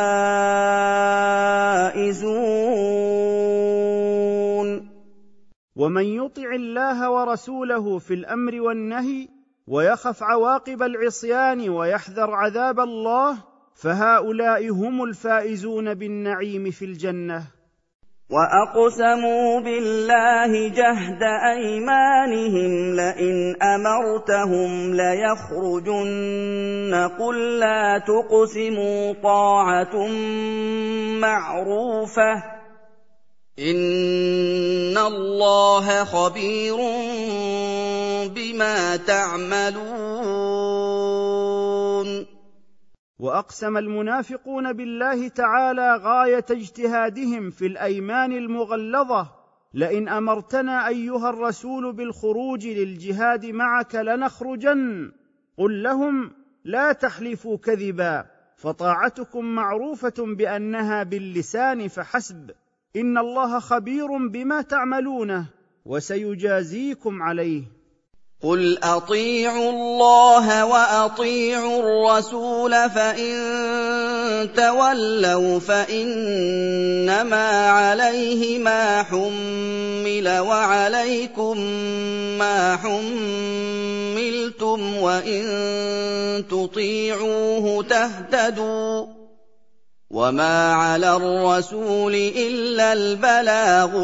S2: الفائزون.
S1: ومن يطع الله ورسوله في الامر والنهي ويخف عواقب العصيان ويحذر عذاب الله فهؤلاء هم الفائزون بالنعيم في الجنة.
S2: وأقسموا بالله جهد أيمانهم لئن أمرتهم ليخرجن قل لا تقسموا طاعة معروفة إن الله خبير بما تعملون.
S1: وأقسم المنافقون بالله تعالى غاية اجتهادهم في الأيمان المغلظة: لئن أمرتنا أيها الرسول بالخروج للجهاد معك لنخرجن. قل لهم: لا تحلفوا كذبا، فطاعتكم معروفة بأنها باللسان فحسب، إن الله خبير بما تعملونه وسيجازيكم عليه.
S2: قل أطيعوا الله وأطيعوا الرسول فإن تولوا فإنما عليه ما حمل وعليكم ما حملتم وإن تطيعوه تهتدوا وما على الرسول إلا البلاغ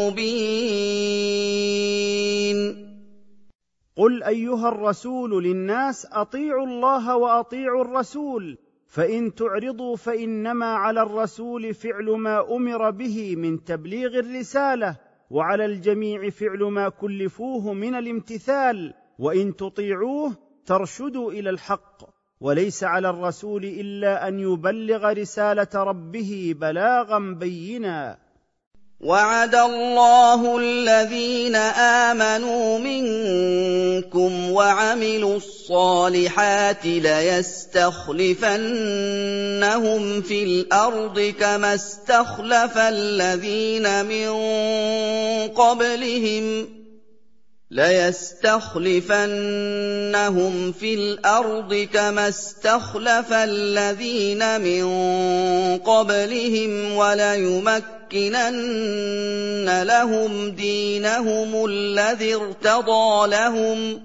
S2: المبين.
S1: قل أيها الرسول للناس: أطيعوا الله وأطيعوا الرسول، فإن تعرضوا فإنما على الرسول فعل ما أمر به من تبليغ الرسالة، وعلى الجميع فعل ما كلفوه من الامتثال، وإن تطيعوه ترشدوا إلى الحق، وليس على الرسول إلا أن يبلغ رسالة ربه بلاغا بينا.
S2: وعد الله الذين آمنوا منكم وعملوا الصالحات ليستخلفنهم في الأرض كما استخلف الذين من قبلهم ليستخلفنهم في الأرض كما استخلف الذين من قبلهم وليمكنن لهم دينهم الذي ارتضى لهم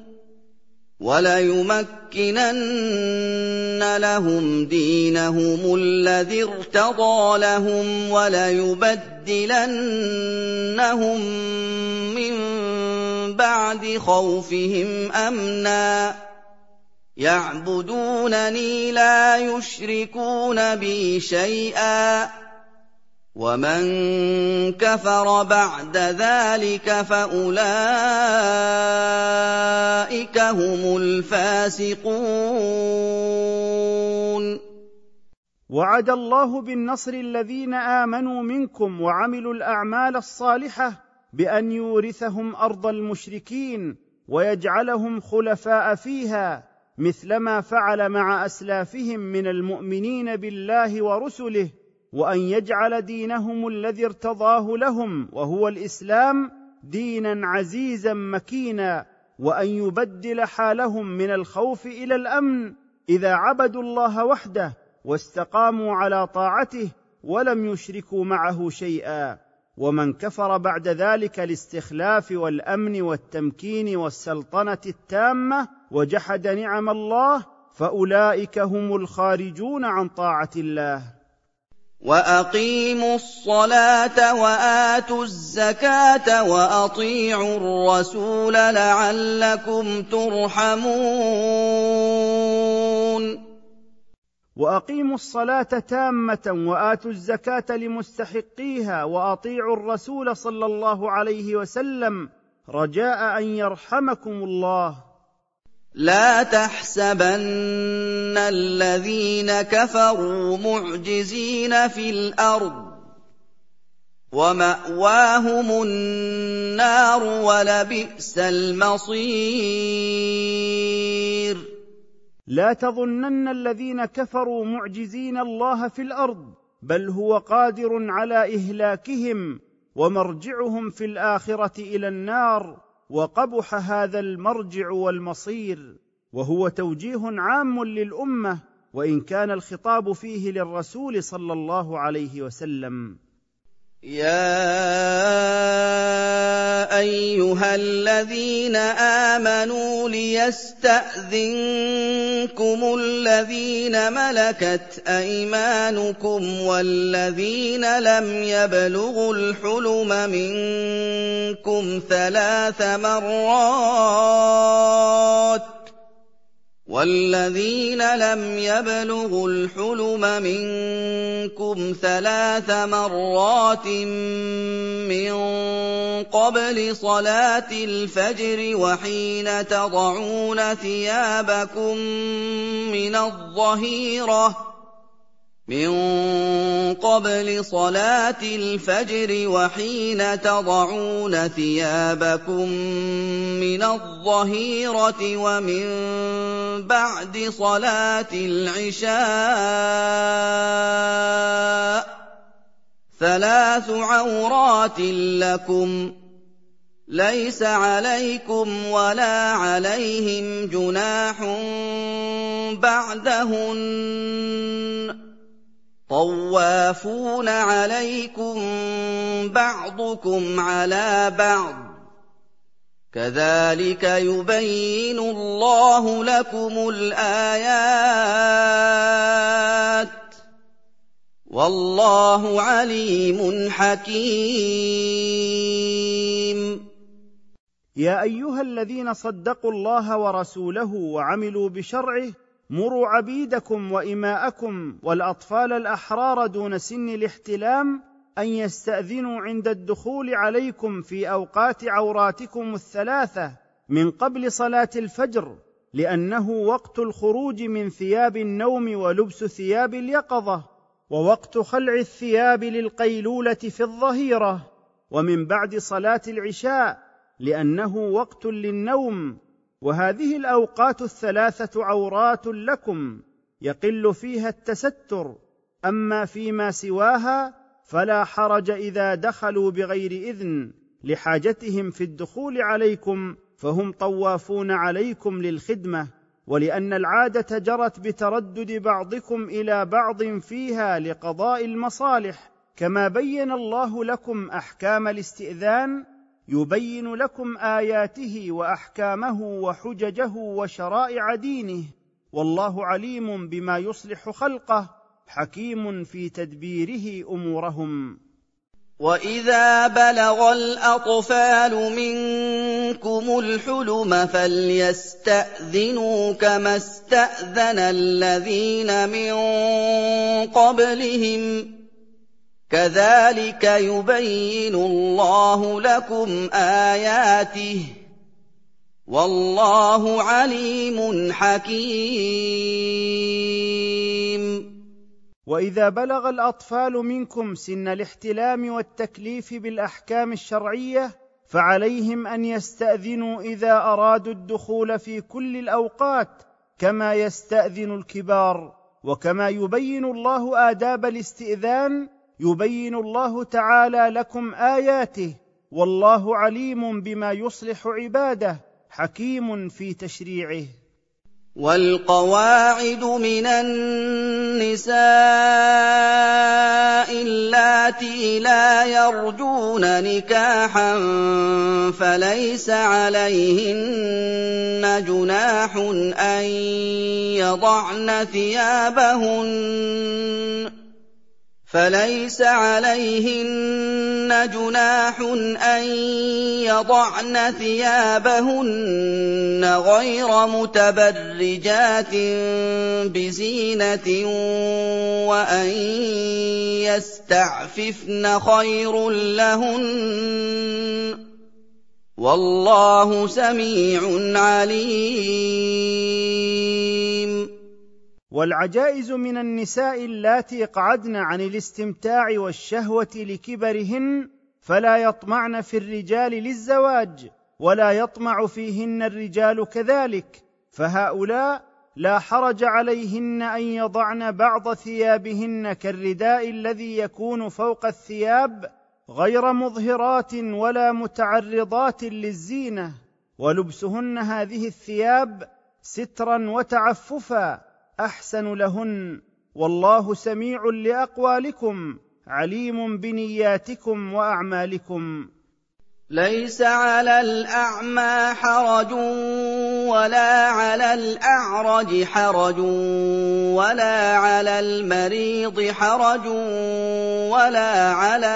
S2: وليمكنن لهم دينهم الذي ارتضى لهم وليبدلنهم من بعد خوفهم أمنا يعبدونني لا يشركون بي شيئا ومن كفر بعد ذلك فأولئك هم الفاسقون.
S1: وعد الله بالنصر الذين آمنوا منكم وعملوا الأعمال الصالحة بأن يورثهم أرض المشركين ويجعلهم خلفاء فيها، مثلما فعل مع أسلافهم من المؤمنين بالله ورسله، وأن يجعل دينهم الذي ارتضاه لهم وهو الإسلام دينا عزيزا مكينا، وأن يبدل حالهم من الخوف إلى الأمن إذا عبدوا الله وحده واستقاموا على طاعته ولم يشركوا معه شيئا. ومن كفر بعد ذلك الاستخلاف والأمن والتمكين والسلطنة التامة وجحد نعم الله فأولئك هم الخارجون عن طاعة الله.
S2: وأقيموا الصلاة وآتوا الزكاة وأطيعوا الرسول لعلكم ترحمون.
S1: وأقيموا الصلاة تامة وآتوا الزكاة لمستحقيها وأطيعوا الرسول صلى الله عليه وسلم رجاء أن يرحمكم الله.
S2: لا تحسبن الذين كفروا معجزين في الأرض ومأواهم النار ولبئس المصير.
S1: لا تظنن الذين كفروا معجزين الله في الأرض، بل هو قادر على إهلاكهم، ومرجعهم في الآخرة إلى النار، وقبح هذا المرجع والمصير. وهو توجيه عام للأمة، وإن كان الخطاب فيه للرسول صلى الله عليه وسلم.
S2: يَا أَيُّهَا الَّذِينَ آمَنُوا لِيَسْتَأْذِنكُمُ الَّذِينَ مَلَكَتْ أَيْمَانُكُمْ وَالَّذِينَ لَمْ يَبْلُغُوا الْحُلُمَ مِنكُمْ ثَلَاثَ مرات وَالَّذِينَ لَمْ يَبْلُغُوا الْحُلُمَ مِنكُمْ ثَلَاثَ مَرَّاتٍ مِّن قَبْلِ صَلَاةِ الْفَجْرِ وَحِينَ تَضَعُونَ ثِيَابَكُم مِّنَ الظَّهِيرَةِ من قبل صلاة الفجر وحين تضعون ثيابكم من الظهيرة ومن بعد صلاة العشاء ثلاث عورات لكم ليس عليكم ولا عليهم جناح بعدهن طوافون عليكم بعضكم على بعض كذلك يبين الله لكم الآيات والله عليم حكيم.
S1: يا أيها الذين صدقوا الله ورسوله وعملوا بشرعه مروا عبيدكم وإماءكم والأطفال الأحرار دون سن الاحتلام أن يستأذنوا عند الدخول عليكم في أوقات عوراتكم الثلاثة من قبل صلاة الفجر، لأنه وقت الخروج من ثياب النوم ولبس ثياب اليقظة، ووقت خلع الثياب للقيلولة في الظهيرة، ومن بعد صلاة العشاء لأنه وقت للنوم. وهذه الأوقات الثلاثة عورات لكم يقل فيها التستر، أما فيما سواها فلا حرج إذا دخلوا بغير إذن لحاجتهم في الدخول عليكم فهم طوافون عليكم للخدمة، ولأن العادة جرت بتردد بعضكم إلى بعض فيها لقضاء المصالح، كما بين الله لكم أحكام الاستئذان يبين لكم آياته وأحكامه وحججه وشرائع دينه، والله عليم بما يصلح خلقه حكيم في تدبيره أمورهم.
S2: وَإِذَا بَلَغَ الْأَطْفَالُ مِنكُمُ الْحُلُمَ فَلْيَسْتَأْذِنُوا كَمَا اسْتَأْذَنَ الَّذِينَ مِن قَبْلِهِمْ ۚ كَذَٰلِكَ يُبَيِّنُ اللَّهُ لَكُمْ آيَاتِهِ وَاللَّهُ عَلِيمٌ حَكِيمٌ.
S1: وإذا بلغ الأطفال منكم سن الاحتلام والتكليف بالأحكام الشرعية فعليهم أن يستأذنوا إذا أرادوا الدخول في كل الأوقات كما يستأذن الكبار. وكما يبين الله آداب الاستئذان يبين الله تعالى لكم آياته، والله عليم بما يصلح عباده حكيم في تشريعه.
S2: وَالْقَوَاعِدُ مِنَ النِّسَاءِ اللَّاتِي لَا يَرْجُونَ نِكَاحًا فَلَيْسَ عَلَيْهِنَّ جُنَاحٌ أَن يَضَعْنَ ثِيَابَهُنَّ فليس عليهن جناح أن يضعن ثيابهن غير متبرجات بزينة وأن يستعففن خير لهن والله سميع عليم.
S1: والعجائز من النساء اللاتي قعدن عن الاستمتاع والشهوة لكبرهن فلا يطمعن في الرجال للزواج ولا يطمع فيهن الرجال كذلك، فهؤلاء لا حرج عليهن أن يضعن بعض ثيابهن كالرداء الذي يكون فوق الثياب غير مظهرات ولا متعرضات للزينة، ولبسهن هذه الثياب سترا وتعففا أحسن لهن، والله سميع لأقوالكم عليم بنياتكم وأعمالكم.
S2: ليس على الأعمى حرج ولا على الأعرج حرج ولا على المريض حرج ولا على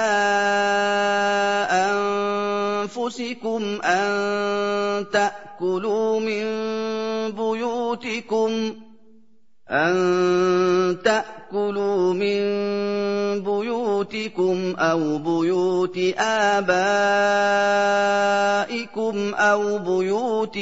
S2: أنفسكم أن تأكلوا من بيوتكم أن تأكلوا من بيوتكم أو بيوت آبائكم أو بيوت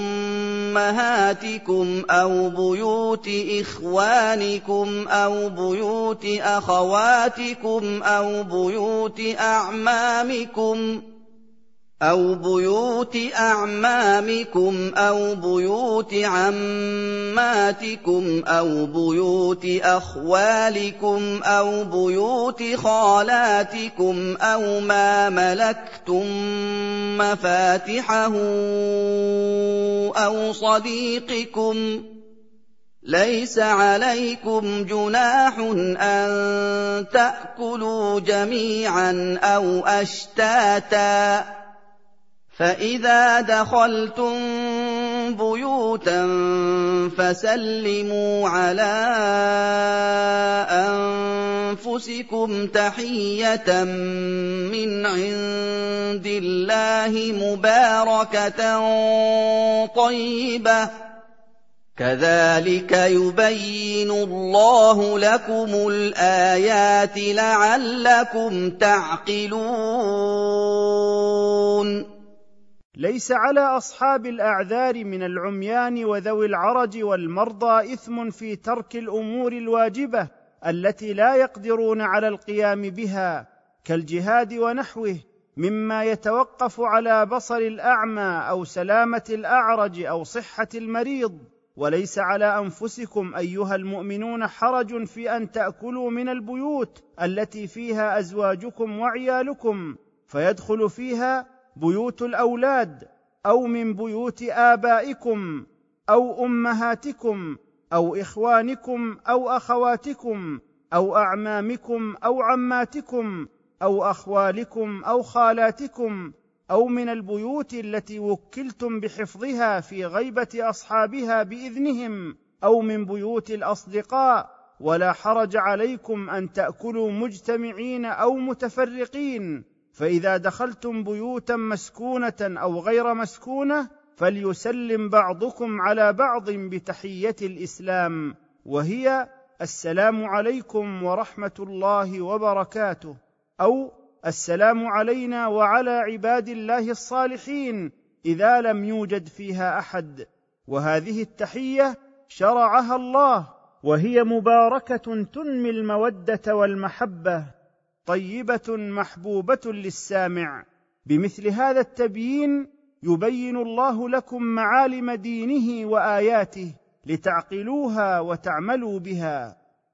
S2: أمهاتكم أو بيوت إخوانكم أو بيوت أخواتكم أو بيوت أعمامكم أو بيوت أعمامكم أو بيوت عماتكم أو بيوت أخوالكم أو بيوت خالاتكم أو ما ملكتم مفاتحه أو صديقكم. ليس عليكم جناح أن تأكلوا جميعا أو أشتاتا، فإذا دخلتم بيوتا فسلموا على أنفسكم تحية من عند الله مباركة طيبة، كذلك يبين الله لكم الآيات لعلكم تعقلون.
S1: ليس على أصحاب الأعذار من العميان وذوي العرج والمرضى إثم في ترك الأمور الواجبة التي لا يقدرون على القيام بها كالجهاد ونحوه مما يتوقف على بصر الأعمى أو سلامة الأعرج أو صحة المريض. وليس على أنفسكم أيها المؤمنون حرج في أن تأكلوا من البيوت التي فيها أزواجكم وعيالكم، فيدخل فيها بيوت الأولاد أو من بيوت آبائكم أو أمهاتكم أو إخوانكم أو أخواتكم أو أعمامكم أو عماتكم أو أخوالكم أو خالاتكم، أو من البيوت التي وكلتم بحفظها في غيبة أصحابها بإذنهم، أو من بيوت الأصدقاء. ولا حرج عليكم أن تأكلوا مجتمعين أو متفرقين، فإذا دخلتم بيوتا مسكونة أو غير مسكونة فليسلم بعضكم على بعض بتحية الإسلام، وهي السلام عليكم ورحمة الله وبركاته، أو السلام علينا وعلى عباد الله الصالحين إذا لم يوجد فيها أحد. وهذه التحية شرعها الله، وهي مباركة تنمي المودة والمحبة، طيبة محبوبة للسامع. بمثل هذا التبيين يبين الله لكم معالم دينه وآياته لتعقلوها وتعملوا بها.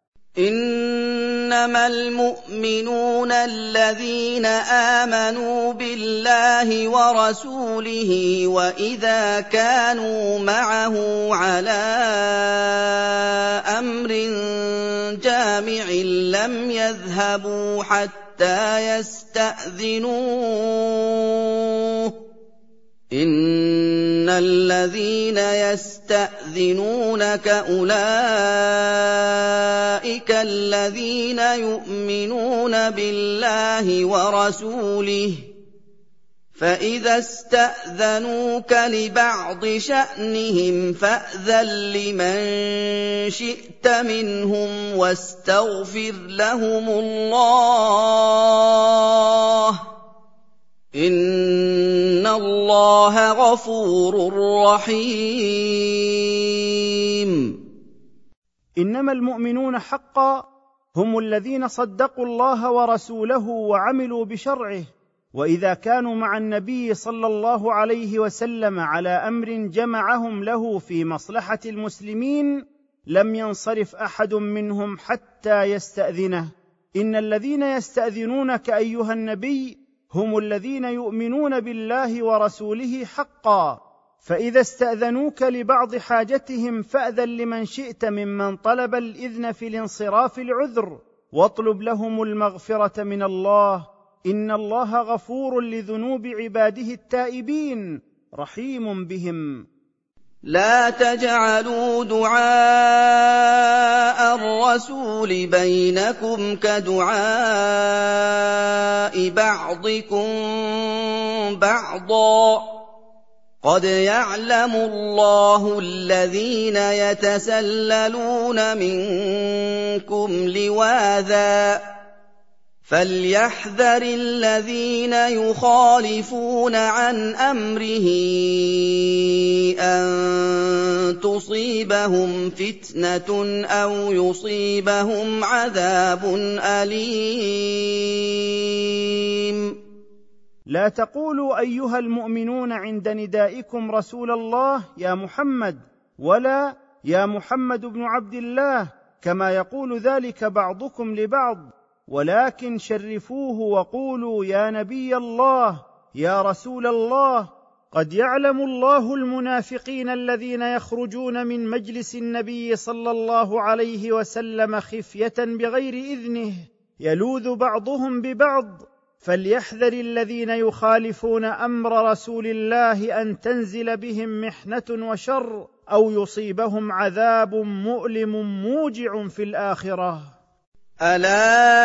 S2: إنما المؤمنون الذين آمنوا بالله ورسوله وإذا كانوا معه على أمر جامع لم يذهبوا حتى يستأذنوه. إن الذين يستأذنونك أولئك الذين يؤمنون بالله ورسوله، فإذا استأذنوك لبعض شأنهم فأذن لمن شئت منهم واستغفر لهم الله، إن الله غفور رحيم.
S1: إنما المؤمنون حقا هم الذين صدقوا الله ورسوله وعملوا بشرعه، وإذا كانوا مع النبي صلى الله عليه وسلم على أمر جمعهم له في مصلحة المسلمين لم ينصرف أحد منهم حتى يستأذنه. إن الذين يستأذنونك أيها النبي هم الذين يؤمنون بالله ورسوله حقا، فإذا استأذنوك لبعض حاجتهم فأذن لمن شئت ممن طلب الإذن في الانصراف العذر، واطلب لهم المغفره من الله، ان الله غفور لذنوب عباده التائبين رحيم بهم.
S2: لا تجعلوا دعاء الرسول بينكم كدعاء بعضكم بعضا، قد يعلم الله الذين يتسللون منكم لواذا، فليحذر الذين يخالفون عن أمره أن تصيبهم فتنة أو يصيبهم عذاب أليم.
S1: لا تقولوا أيها المؤمنون عند ندائكم رسول الله يا محمد، ولا يا محمد بن عبد الله، كما يقول ذلك بعضكم لبعض، ولكن شرفوه وقولوا يا نبي الله، يا رسول الله. قد يعلم الله المنافقين الذين يخرجون من مجلس النبي صلى الله عليه وسلم خفية بغير إذنه، يلوذ بعضهم ببعض، فليحذر الذين يخالفون أمر رسول الله أن تنزل بهم محنة وشر أو يصيبهم عذاب مؤلم موجع في الآخرة.
S2: ألا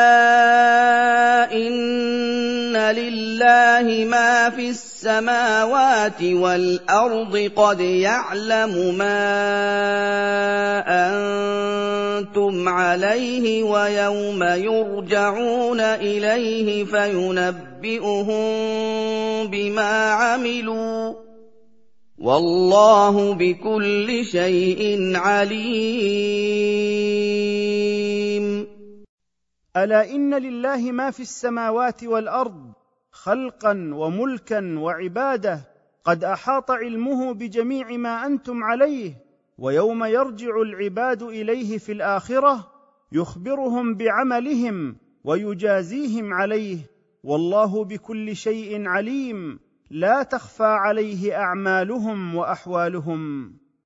S2: إن لله ما في السماوات والأرض، قد يعلم ما أنتم عليه ويوم يرجعون إليه فينبئهم بما عملوا، والله بكل شيء عليم.
S1: ألا إن لله ما في السماوات والأرض خلقا وملكا وعباده، قد أحاط علمه بجميع ما أنتم عليه، ويوم يرجع العباد إليه في الآخرة يخبرهم بعملهم ويجازيهم عليه، والله بكل شيء عليم، لا تخفى عليه أعمالهم وأحوالهم.